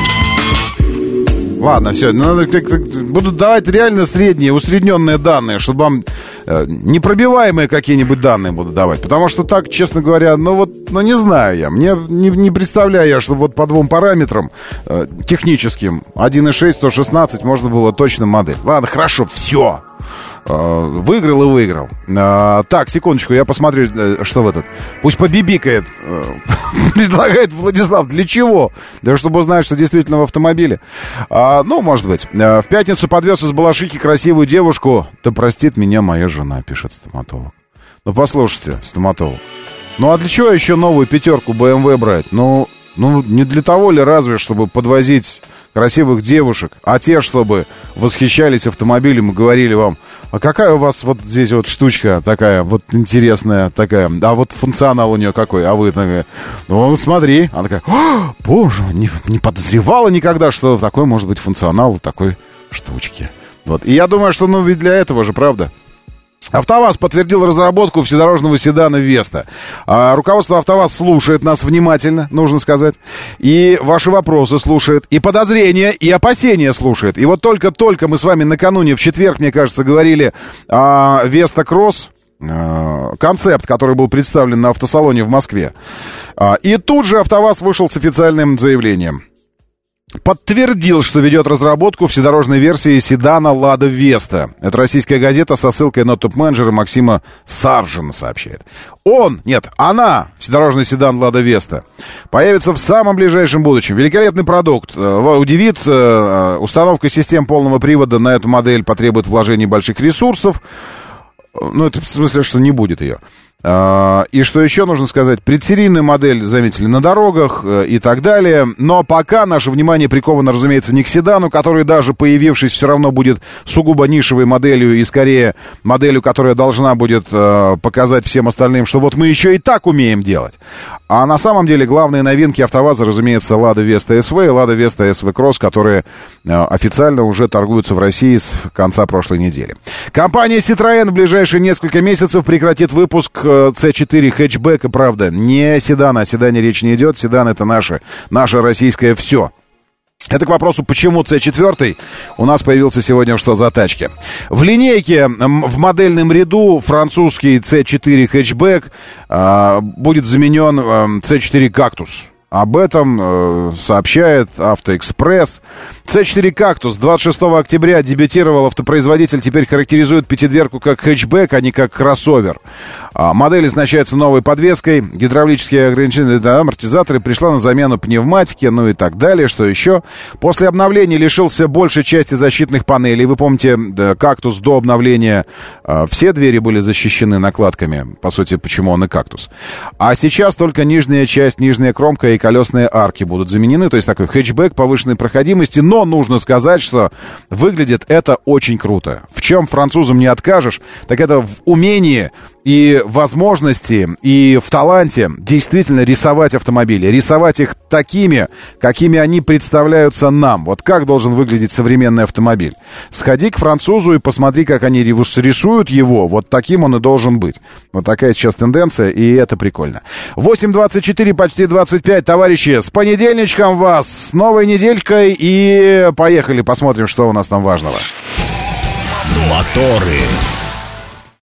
Ладно, все, буду давать реально средние, усредненные данные, чтобы вам непробиваемые какие-нибудь данные буду давать. Потому что так, честно говоря, не знаю я. Мне не представляю я, что вот по 2 параметрам техническим 1.6, 116 можно было точно модель. Ладно, хорошо, все. Выиграл и выиграл. Так, секундочку, я посмотрю, что в этот. Пусть побибикает. Предлагает Владислав. Для чего? Для того, чтобы узнать, что действительно в автомобиле. Ну, может быть. В пятницу подвез из Балашихи красивую девушку. Да простит меня моя жена, пишет стоматолог. Ну, послушайте, стоматолог. Ну, а для чего еще новую 5 BMW брать? Ну, не для того ли разве, чтобы подвозить красивых девушек, а те, чтобы восхищались автомобилем и говорили вам: а какая у вас вот здесь вот штучка такая вот интересная такая, а вот функционал у нее какой, а вы такая: ну смотри, она такая: боже, не подозревала никогда, что такой может быть функционал такой штучки. Вот, и я думаю, что ведь для этого же, правда. АвтоВАЗ подтвердил разработку вседорожного седана Веста. Руководство АвтоВАЗ слушает нас внимательно, нужно сказать. И ваши вопросы слушает, и подозрения, и опасения слушает. И вот только-только мы с вами накануне, в четверг, мне кажется, говорили о Веста Кросс, концепт, который был представлен на автосалоне в Москве. И тут же АвтоВАЗ вышел с официальным заявлением. подтвердил, что ведет разработку вседорожной версии седана «Лада Веста». Это российская газета со ссылкой на топ-менеджера Максима Саржина сообщает. Она, вседорожный седан «Лада Веста», появится в самом ближайшем будущем. Великолепный продукт. Удивит. Установка систем полного привода на эту модель потребует вложений больших ресурсов. Ну, это в смысле, что не будет ее. И что еще нужно сказать? Предсерийную модель заметили на дорогах и так далее. Но пока наше внимание приковано, разумеется, не к седану, который даже появившись все равно будет сугубо нишевой моделью и скорее моделью, которая должна будет показать всем остальным, что вот мы еще и так умеем делать. А на самом деле главные новинки АвтоВАЗа, разумеется, Lada Vesta SV и Lada Vesta SV Cross, которые официально уже торгуются в России с конца прошлой недели. Компания Citroën в ближайшие несколько месяцев прекратит выпуск C4 хэтчбека, правда, не седана, о седане речь не идет, седан это наше российское все. Это к вопросу, почему C4 у нас появился сегодня что за тачки. В линейке в модельном ряду французский C4 хэтчбэк будет заменен C4 Cactus. Об этом сообщает Автоэкспресс. C4 Cactus 26 октября дебютировал. Автопроизводитель теперь характеризует пятидверку как хэтчбэк, а не как кроссовер. Модель оснащается новой подвеской. Гидравлические ограничения для амортизаторы пришла на замену пневматики, ну и так далее. Что еще? После обновления лишился большей части защитных панелей. Вы помните, Cactus до обновления все двери были защищены накладками. По сути, почему он и Cactus. А сейчас только нижняя часть, нижняя кромка и колесные арки будут заменены. То есть такой хэтчбэк повышенной проходимости. Но нужно сказать, что выглядит это очень круто. В чем французам не откажешь, так это в умении и возможности, и в таланте действительно рисовать автомобили. Рисовать их такими, какими они представляются нам. Вот как должен выглядеть современный автомобиль. Сходи к французу и посмотри, как они рисуют его. Вот таким он и должен быть. Вот такая сейчас тенденция, и это прикольно. 8:24, почти 25, товарищи. С понедельничком вас, с новой неделькой. И поехали, посмотрим, что у нас там важного. Моторы.